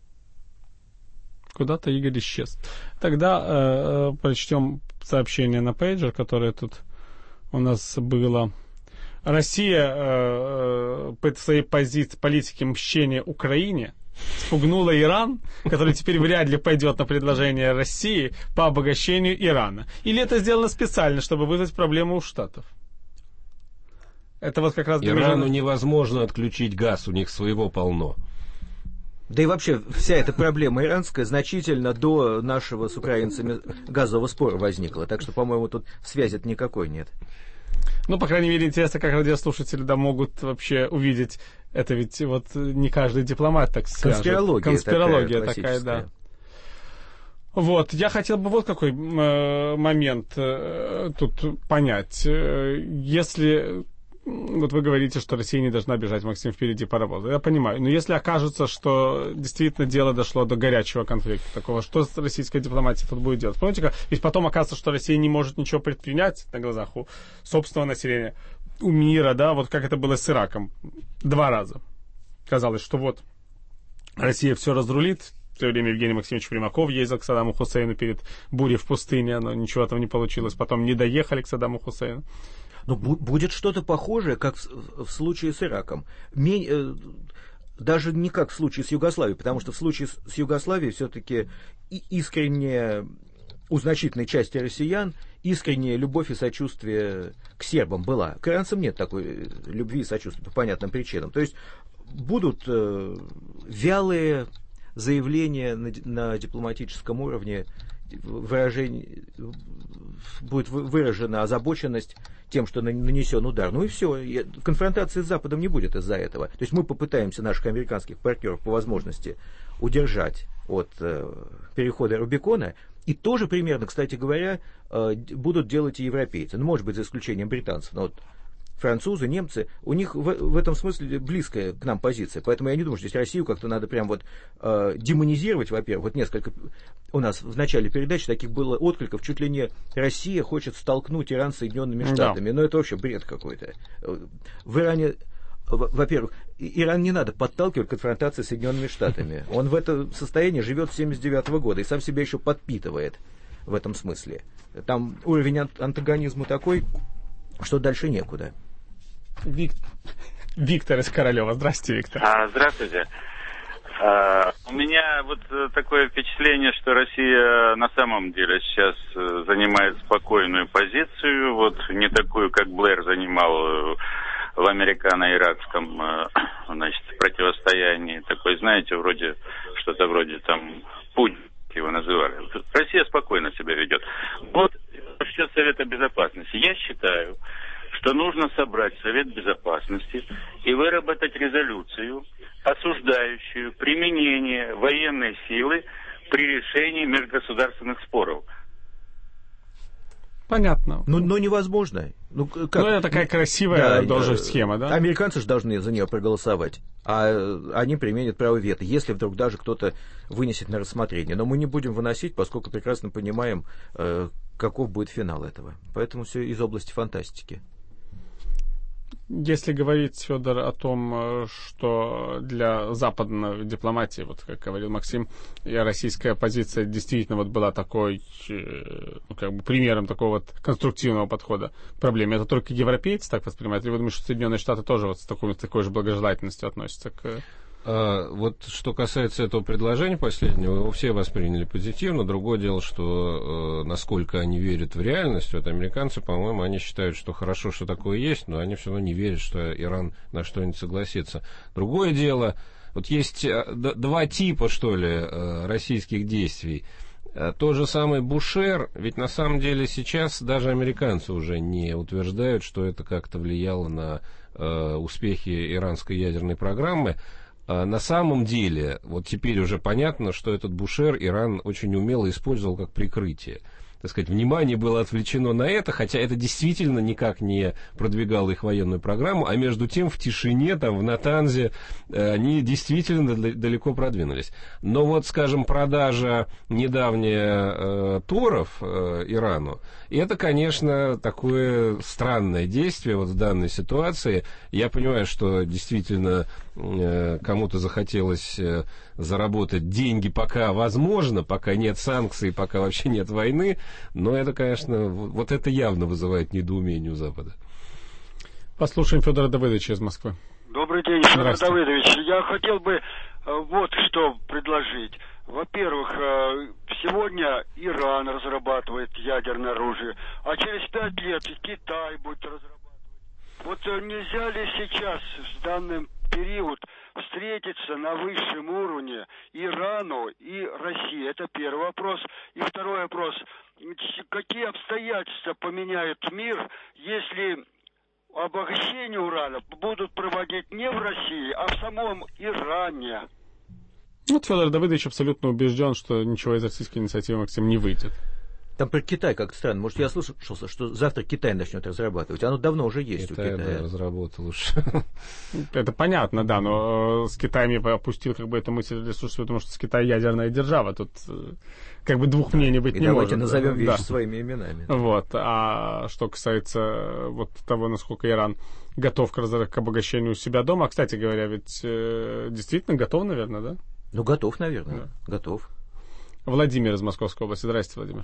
Куда-то Игорь исчез. Тогда прочтем сообщение на пейджер, которое тут у нас было. Россия по своей политике мщения Украине спугнула Иран, который теперь вряд ли пойдет на предложение России по обогащению Ирана. Или это сделано специально, чтобы вызвать проблему у Штатов? Это вот как раз... Ирану невозможно отключить газ, у них своего полно. Да и вообще вся эта проблема иранская значительно до нашего с украинцами газового спора возникла. Так что, по-моему, тут связи никакой нет. Ну, по крайней мере, интересно, как радиослушатели могут вообще увидеть. Это ведь вот не каждый дипломат так свяжет. Конспирология такая, да. Вот, я хотел бы вот какой момент тут понять. Если... Вот вы говорите, что Россия не должна бежать, Максим, впереди паровоза. Я понимаю. Но если окажется, что действительно дело дошло до горячего конфликта такого, что российская дипломатия тут будет делать? Помните, ведь потом окажется, что Россия не может ничего предпринять на глазах у собственного населения, у мира, да, вот как это было с Ираком. 2 раза. Казалось, что вот Россия все разрулит. В свое время Евгений Максимович Примаков ездил к Саддаму Хусейну перед бурей в пустыне, но ничего этого не получилось. Потом не доехали к Саддаму Хусейну. Но будет что-то похожее, как в случае с Ираком. Даже не как в случае с Югославией, потому что в случае с Югославией все-таки искренняя, у значительной части россиян, искренняя любовь и сочувствие к сербам была. К иранцам нет такой любви и сочувствия по понятным причинам. То есть будут вялые заявления на дипломатическом уровне будет выражена озабоченность тем, что нанесен удар. Ну и все. Конфронтации с Западом не будет из-за этого. То есть мы попытаемся наших американских партнеров по возможности удержать от перехода Рубикона. И тоже примерно, кстати говоря, будут делать и европейцы. Ну, может быть, за исключением британцев. Но вот французы, немцы, у них в этом смысле близкая к нам позиция. Поэтому я не думаю, что здесь Россию как-то надо прям вот демонизировать, во-первых. Вот несколько у нас в начале передачи таких было откликов, чуть ли не Россия хочет столкнуть Иран с Соединенными Штатами. Да. Но это вообще бред какой-то. В Иране, во-первых, Иран не надо подталкивать к конфронтации с Соединенными Штатами. Он в этом состоянии живет с 1979 года и сам себя еще подпитывает в этом смысле. Там уровень антагонизма такой, что дальше некуда. Виктор из Королева. Здравствуйте, Виктор. Здравствуйте. У меня вот такое впечатление, что Россия на самом деле сейчас занимает спокойную позицию, вот не такую, как Блэр занимал в американо-иракском, значит, противостоянии. Такой, знаете, вроде, что-то вроде там, путь его называли. Россия спокойно себя ведет. Вот что Совета Безопасности. Я считаю, что нужно собрать Совет Безопасности и выработать резолюцию, осуждающую применение военной силы при решении межгосударственных споров. Понятно. Но невозможно. Ну, как? Ну, это такая красивая должна схема, да? Американцы же должны за нее проголосовать, а они применят право вето, если вдруг даже кто-то вынесет на рассмотрение. Но мы не будем выносить, поскольку прекрасно понимаем, каков будет финал этого. Поэтому все из области фантастики. Если говорить, Федор, о том, что для западной дипломатии, вот как говорил Максим, и российская позиция действительно вот была такой, ну, как бы примером такого вот конструктивного подхода к проблеме, это только европейцы так воспринимают? Или вы думаете, что Соединенные Штаты тоже вот с такой же благожелательностью относятся к... Вот что касается этого предложения последнего, его все восприняли позитивно. Другое дело, что насколько они верят в реальность, вот американцы, по-моему, они считают, что хорошо, что такое есть, но они все равно не верят, что Иран на что-нибудь согласится. Другое дело, вот есть два типа, что ли, российских действий. Тот же самый Бушер, ведь на самом деле сейчас даже американцы уже не утверждают, что это как-то влияло на успехи иранской ядерной программы. На самом деле, вот теперь уже понятно, что этот Бушер Иран очень умело использовал как прикрытие. Так сказать, внимание было отвлечено на это, хотя это действительно никак не продвигало их военную программу, а между тем в тишине, там, в Натанзе, они действительно далеко продвинулись. Но вот, скажем, продажа недавняя Торов Ирану, это, конечно, такое странное действие вот в данной ситуации. Я понимаю, что действительно кому-то захотелось заработать деньги, пока возможно, пока нет санкций, пока вообще нет войны, но это, конечно, вот это явно вызывает недоумение у Запада. Послушаем Федора Давыдовича из Москвы. Добрый день, Федор Давыдович. Я хотел бы вот что предложить. Во-первых, сегодня Иран разрабатывает ядерное оружие, а через 5 лет Китай будет разрабатывать. Вот нельзя ли сейчас, в данный период, встретиться на высшем уровне Ирану и России? Это первый вопрос. И второй вопрос. Какие обстоятельства поменяют мир, если обогащение урана будут проводить не в России, а в самом Иране? Вот Федор Давыдович абсолютно убежден, что ничего из российской инициативы, Максим, не выйдет. Там про Китай как-то странно. Может, я слышался, что завтра Китай начнет разрабатывать. Оно давно уже есть Китай, у Китая. Да, разработал уж. Это понятно, да, но с Китаем я опустил как бы эту мысль, потому что с Китаем ядерная держава. Тут как бы двух мнений быть не может. Давайте назовем вещи своими именами. Вот. А что касается вот того, насколько Иран готов к обогащению себя дома, кстати говоря, ведь действительно готов, наверное, да? Ну, готов, наверное. Да. Готов. Владимир из Московской области. Здравствуйте, Владимир.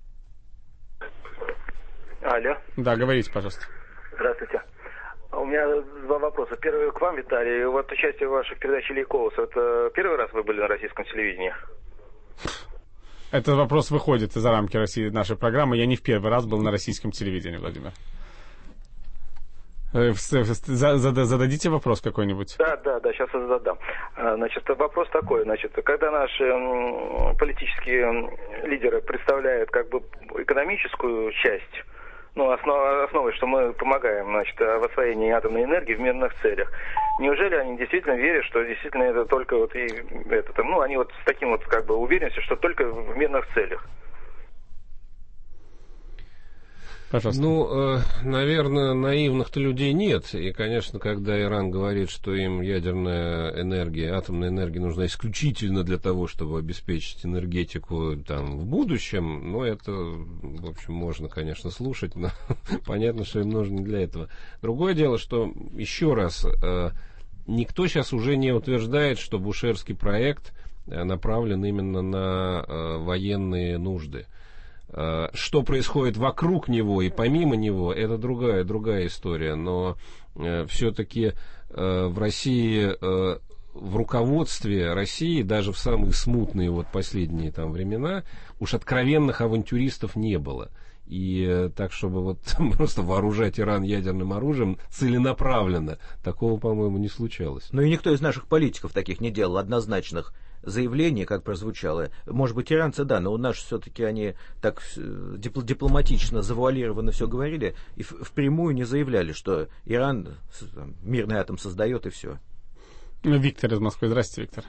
Алло. Да, говорите, пожалуйста. Здравствуйте. У меня два вопроса. Первый к вам, Виталий. Вот участие в вашей передаче Лейкоуса. Это первый раз вы были на российском телевидении? Этот вопрос выходит за рамки нашей программы. Я не в первый раз был на российском телевидении, Владимир. Зададите вопрос какой-нибудь? Да, сейчас я задам. Значит, вопрос такой, когда наши политические лидеры представляют как бы экономическую часть, основой, что мы помогаем, в освоении атомной энергии в мирных целях, неужели они действительно верят, что действительно это только они с таким как бы уверенностью, что только в мирных целях? Пожалуйста. Наверное, наивных-то людей нет. И, конечно, когда Иран говорит, что им ядерная энергия, атомная энергия нужна исключительно для того, чтобы обеспечить энергетику в будущем, это, в общем, можно, конечно, слушать, но понятно, что им нужно не для этого. Другое дело, что, еще раз, никто сейчас уже не утверждает, что бушерский проект направлен именно на военные нужды. Что происходит вокруг него и помимо него, это другая история. Но все-таки в России, в руководстве России, даже в самые смутные последние времена, уж откровенных авантюристов не было. И так, чтобы просто вооружать Иран ядерным оружием целенаправленно, такого, по-моему, не случалось. И никто из наших политиков таких не делал однозначных заявлений, как прозвучало. Может быть, иранцы, да, но у нас все-таки они так дипломатично, завуалированно все говорили и впрямую не заявляли, что Иран мирный атом создает и все. Виктор из Москвы. Здравствуйте, Виктор.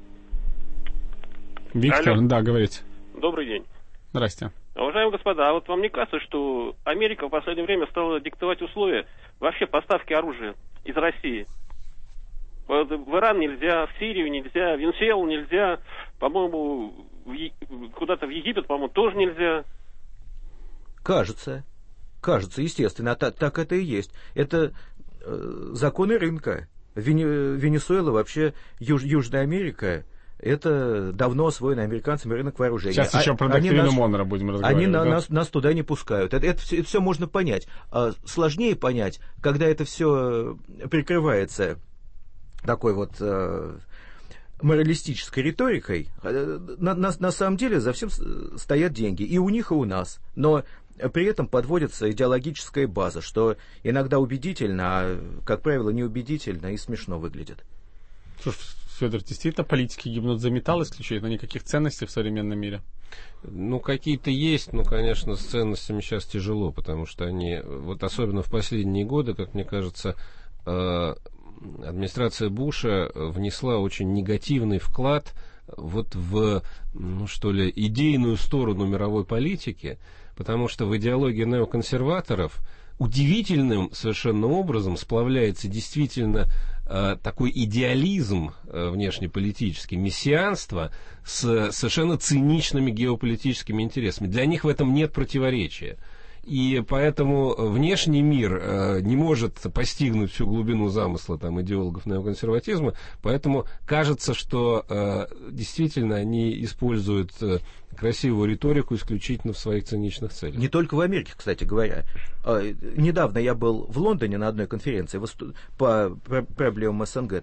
Виктор, Алло. Да, говорите. Добрый день. Здрасте. Уважаемые господа, вам не кажется, что Америка в последнее время стала диктовать условия вообще поставки оружия из России? В Иран нельзя, в Сирию нельзя, в Венесуэлу нельзя, по-моему, куда-то в Египет, по-моему, тоже нельзя. Кажется, естественно, так это и есть. Это законы рынка. Венесуэла, вообще Южная Америка, это давно освоенный американцами рынок вооружения. Сейчас еще про доктрину Монро будем разговаривать. Они нас туда не пускают. Это все можно понять. Сложнее понять, когда это все прикрывается такой моралистической риторикой. На самом деле за всем стоят деньги. И у них, и у нас. Но при этом подводится идеологическая база, что иногда убедительно, а, как правило, неубедительно и смешно выглядит. Слушай, Федор, действительно политики гибнут за металл исключительно, никаких ценностей в современном мире? Какие-то есть, но, конечно, с ценностями сейчас тяжело, потому что они, особенно в последние годы, как мне кажется, администрация Буша внесла очень негативный вклад в, идейную сторону мировой политики, потому что в идеологии неоконсерваторов удивительным совершенно образом сплавляется действительно такой идеализм внешнеполитический, мессианство с совершенно циничными геополитическими интересами. Для них в этом нет противоречия. И поэтому внешний мир не может постигнуть всю глубину замысла идеологов неоконсерватизма, поэтому кажется, что действительно они используют красивую риторику исключительно в своих циничных целях. Не только в Америке, кстати говоря. Недавно я был в Лондоне на одной конференции по проблемам СНГ.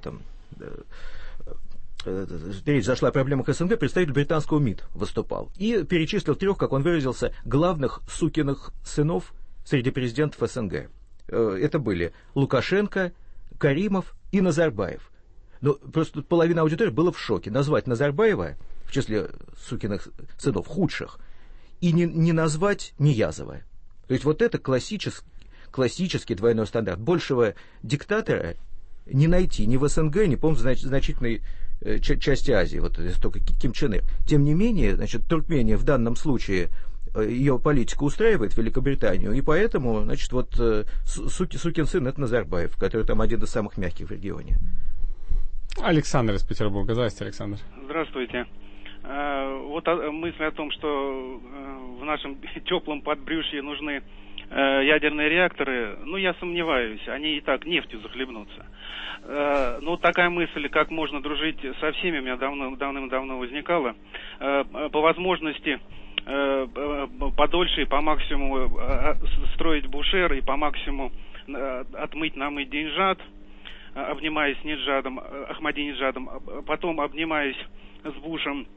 Речь зашла о проблемах СНГ, представитель британского МИД выступал и перечислил 3, как он выразился, главных сукиных сынов среди президентов СНГ. Это были Лукашенко, Каримов и Назарбаев. Но просто половина аудитории была в шоке. Назвать Назарбаева в числе сукиных сынов худших и не назвать Ниязова. То есть это классический двойной стандарт. Большего диктатора не найти ни в СНГ, ни, по-моему, значительной части Азии, только Ким Чен Ир. Тем не менее, Туркмения в данном случае ее политика устраивает Великобританию, и поэтому, сукин сын — это Назарбаев, который там один из самых мягких в регионе. Александр из Петербурга. Здравствуйте, Александр. Здравствуйте. Мысль о том, что в нашем теплом подбрюшье нужны ядерные реакторы, я сомневаюсь, они и так нефтью захлебнутся. Такая мысль, как можно дружить со всеми, у меня давным-давно возникала. По возможности подольше и по максимуму строить бушер и по максимуму намыть деньжат, обнимаясь с Ахмадинеджадом, потом обнимаясь с Бушем,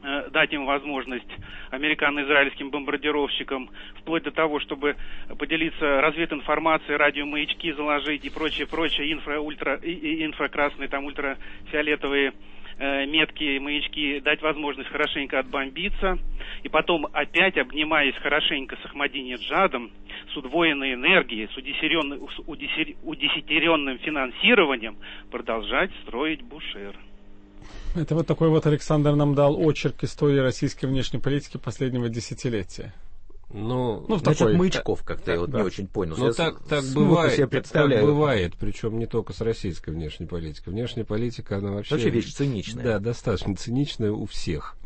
дать им возможность американо-израильским бомбардировщикам, вплоть до того, чтобы поделиться развединформацией, радиомаячки заложить и прочее, инфракрасные, там ультрафиолетовые меткие маячки, дать возможность хорошенько отбомбиться, и потом опять, обнимаясь хорошенько с Ахмадинеджадом, с удвоенной энергией, с удесятеренным финансированием, продолжать строить Бушер. Это вот такой вот Александр нам дал очерк истории российской внешней политики последнего десятилетия. Насчет маячков как-то я не очень понял. Так бывает, причем не только с российской внешней политикой. Внешняя политика, она вообще вещь циничная. Да, достаточно циничная у всех.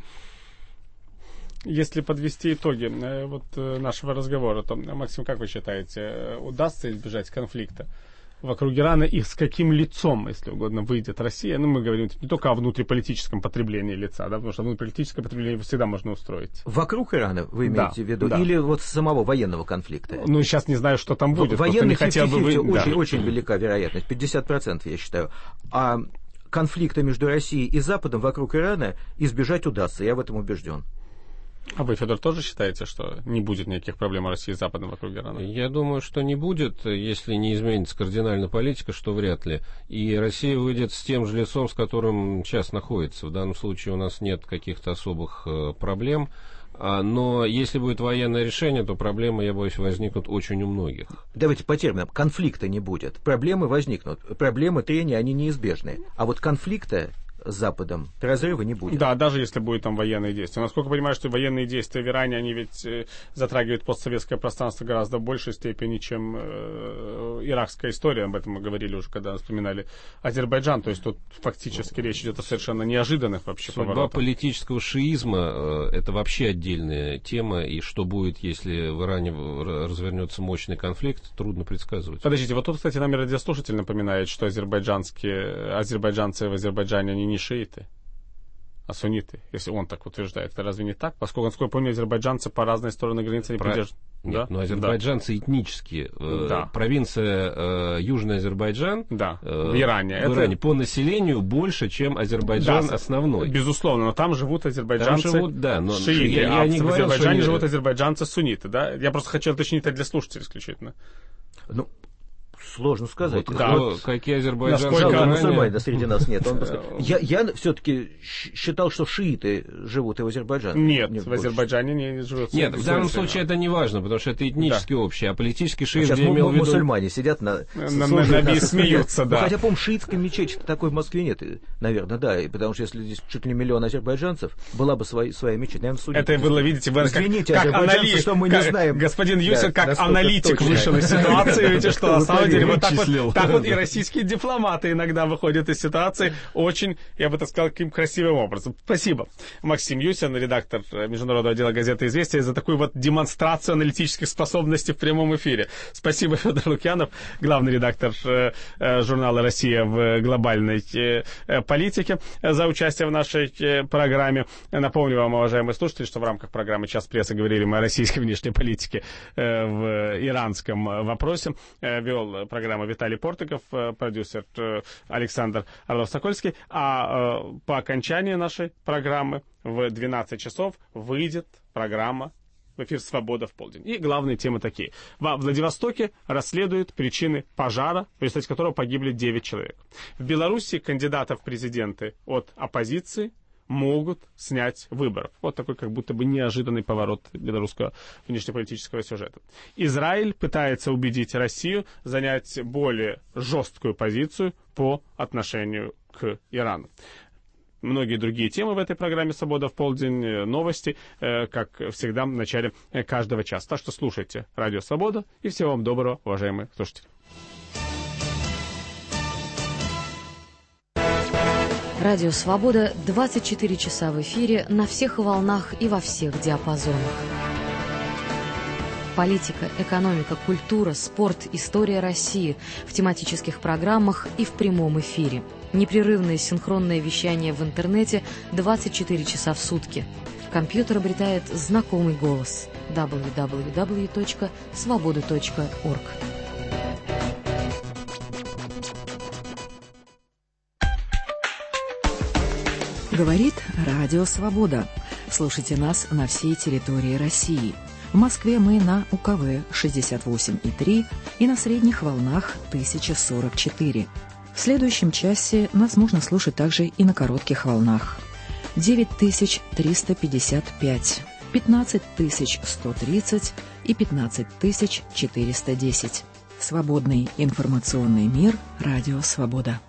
Если подвести итоги нашего разговора, то, Максим, как вы считаете, удастся избежать конфликта вокруг Ирана и с каким лицом, если угодно, выйдет Россия? Мы говорим не только о внутриполитическом потреблении лица, да, потому что внутриполитическое потребление всегда можно устроить. Вокруг Ирана, вы имеете в виду? Да. Или вот самого военного конфликта? Сейчас не знаю, что там будет. Военный очень велика вероятность, 50%, я считаю. А конфликта между Россией и Западом вокруг Ирана избежать удастся, я в этом убежден. А вы, Федор, тоже считаете, что не будет никаких проблем у России с Западом вокруг Ирана? Я думаю, что не будет, если не изменится кардинально политика, что вряд ли. И Россия выйдет с тем же лицом, с которым сейчас находится. В данном случае у нас нет каких-то особых проблем. Но если будет военное решение, то проблемы, я боюсь, возникнут очень у многих. Давайте по терминам. Конфликта не будет. Проблемы возникнут. Проблемы трения, они неизбежны. А вот конфликта с Западом разрыва не будет. Да, даже если будет там военные действия. Насколько я понимаю, что военные действия в Иране, они ведь затрагивают постсоветское пространство гораздо в большей степени, чем иракская история. Об этом мы говорили уже, когда вспоминали Азербайджан. То есть тут фактически речь идет о совершенно неожиданных вообще поворотах. Судьба политического шиизма — это вообще отдельная тема. И что будет, если в Иране развернется мощный конфликт, трудно предсказывать. Подождите, вот тут, кстати, нам радиослушатель напоминает, что азербайджанцы в Азербайджане, они не шииты, а сунниты, если он так утверждает. Это разве не так? Поскольку, насколько я помню, азербайджанцы по разные стороны границы не придерживаются. Нет, но азербайджанцы этнические. Провинция Южный Азербайджан в Иране по населению больше, чем Азербайджан основной. Безусловно, но там живут азербайджанцы шииты, я не в Азербайджане живут азербайджанцы сунниты. Да? Я просто хочу уточнить это для слушателей исключительно. Сложно сказать. Какие азербайджанцы? Мусульманина среди нас нет. Я все-таки считал, что шииты живут и в Азербайджане. Нет, в Азербайджане не живут. Нет, в данном случае это не важно, потому что это этнически общее. А политический шиит, сейчас мусульмане сидят на и смеются, да. Хотя, по-моему, шиитской мечети такой в Москве нет, наверное, да. Потому что если здесь чуть ли миллион азербайджанцев, была бы своя мечеть. Наверное, это было, видите, извините, азербайджанцы, что мы не знаем. Господин Юсин, как аналитик вышел из ситуации, видите, что на самом деле так вот и российские дипломаты иногда выходят из ситуации очень, я бы так сказал, каким красивым образом. Спасибо, Максим Юсин, редактор международного отдела газеты «Известия», за такую вот демонстрацию аналитических способностей в прямом эфире. Спасибо, Федор Лукьянов, главный редактор журнала «Россия» в глобальной политике, за участие в нашей программе. Напомню вам, уважаемые слушатели, что в рамках программы «Час прессы» говорили мы о российской внешней политике в иранском вопросе. Вел программу Виталий Портыков, продюсер Александр Орлов-Сокольский. А по окончании нашей программы в 12 часов выйдет программа в эфир «Свобода в полдень». И главные темы такие. Во Владивостоке расследуют причины пожара, в результате которого погибли 9 человек. В Беларуси кандидатов в президенты от оппозиции могут снять выборов. Вот такой как будто бы неожиданный поворот белорусского внешнеполитического сюжета. Израиль пытается убедить Россию занять более жесткую позицию по отношению к Ирану. Многие другие темы в этой программе «Свобода в полдень», новости, как всегда, в начале каждого часа. Так что слушайте Радио Свобода, и всего вам доброго, уважаемые слушатели. Радио «Свобода» 24 часа в эфире, на всех волнах и во всех диапазонах. Политика, экономика, культура, спорт, история России в тематических программах и в прямом эфире. Непрерывное синхронное вещание в интернете 24 часа в сутки. Компьютер обретает знакомый голос www.svoboda.org. Говорит Радио Свобода. Слушайте нас на всей территории России. В Москве мы на УКВ 68,3 и на средних волнах 1044. В следующем часе нас можно слушать также и на коротких волнах. 9355, 15130 и 15410. Свободный информационный мир. Радио «Свобода».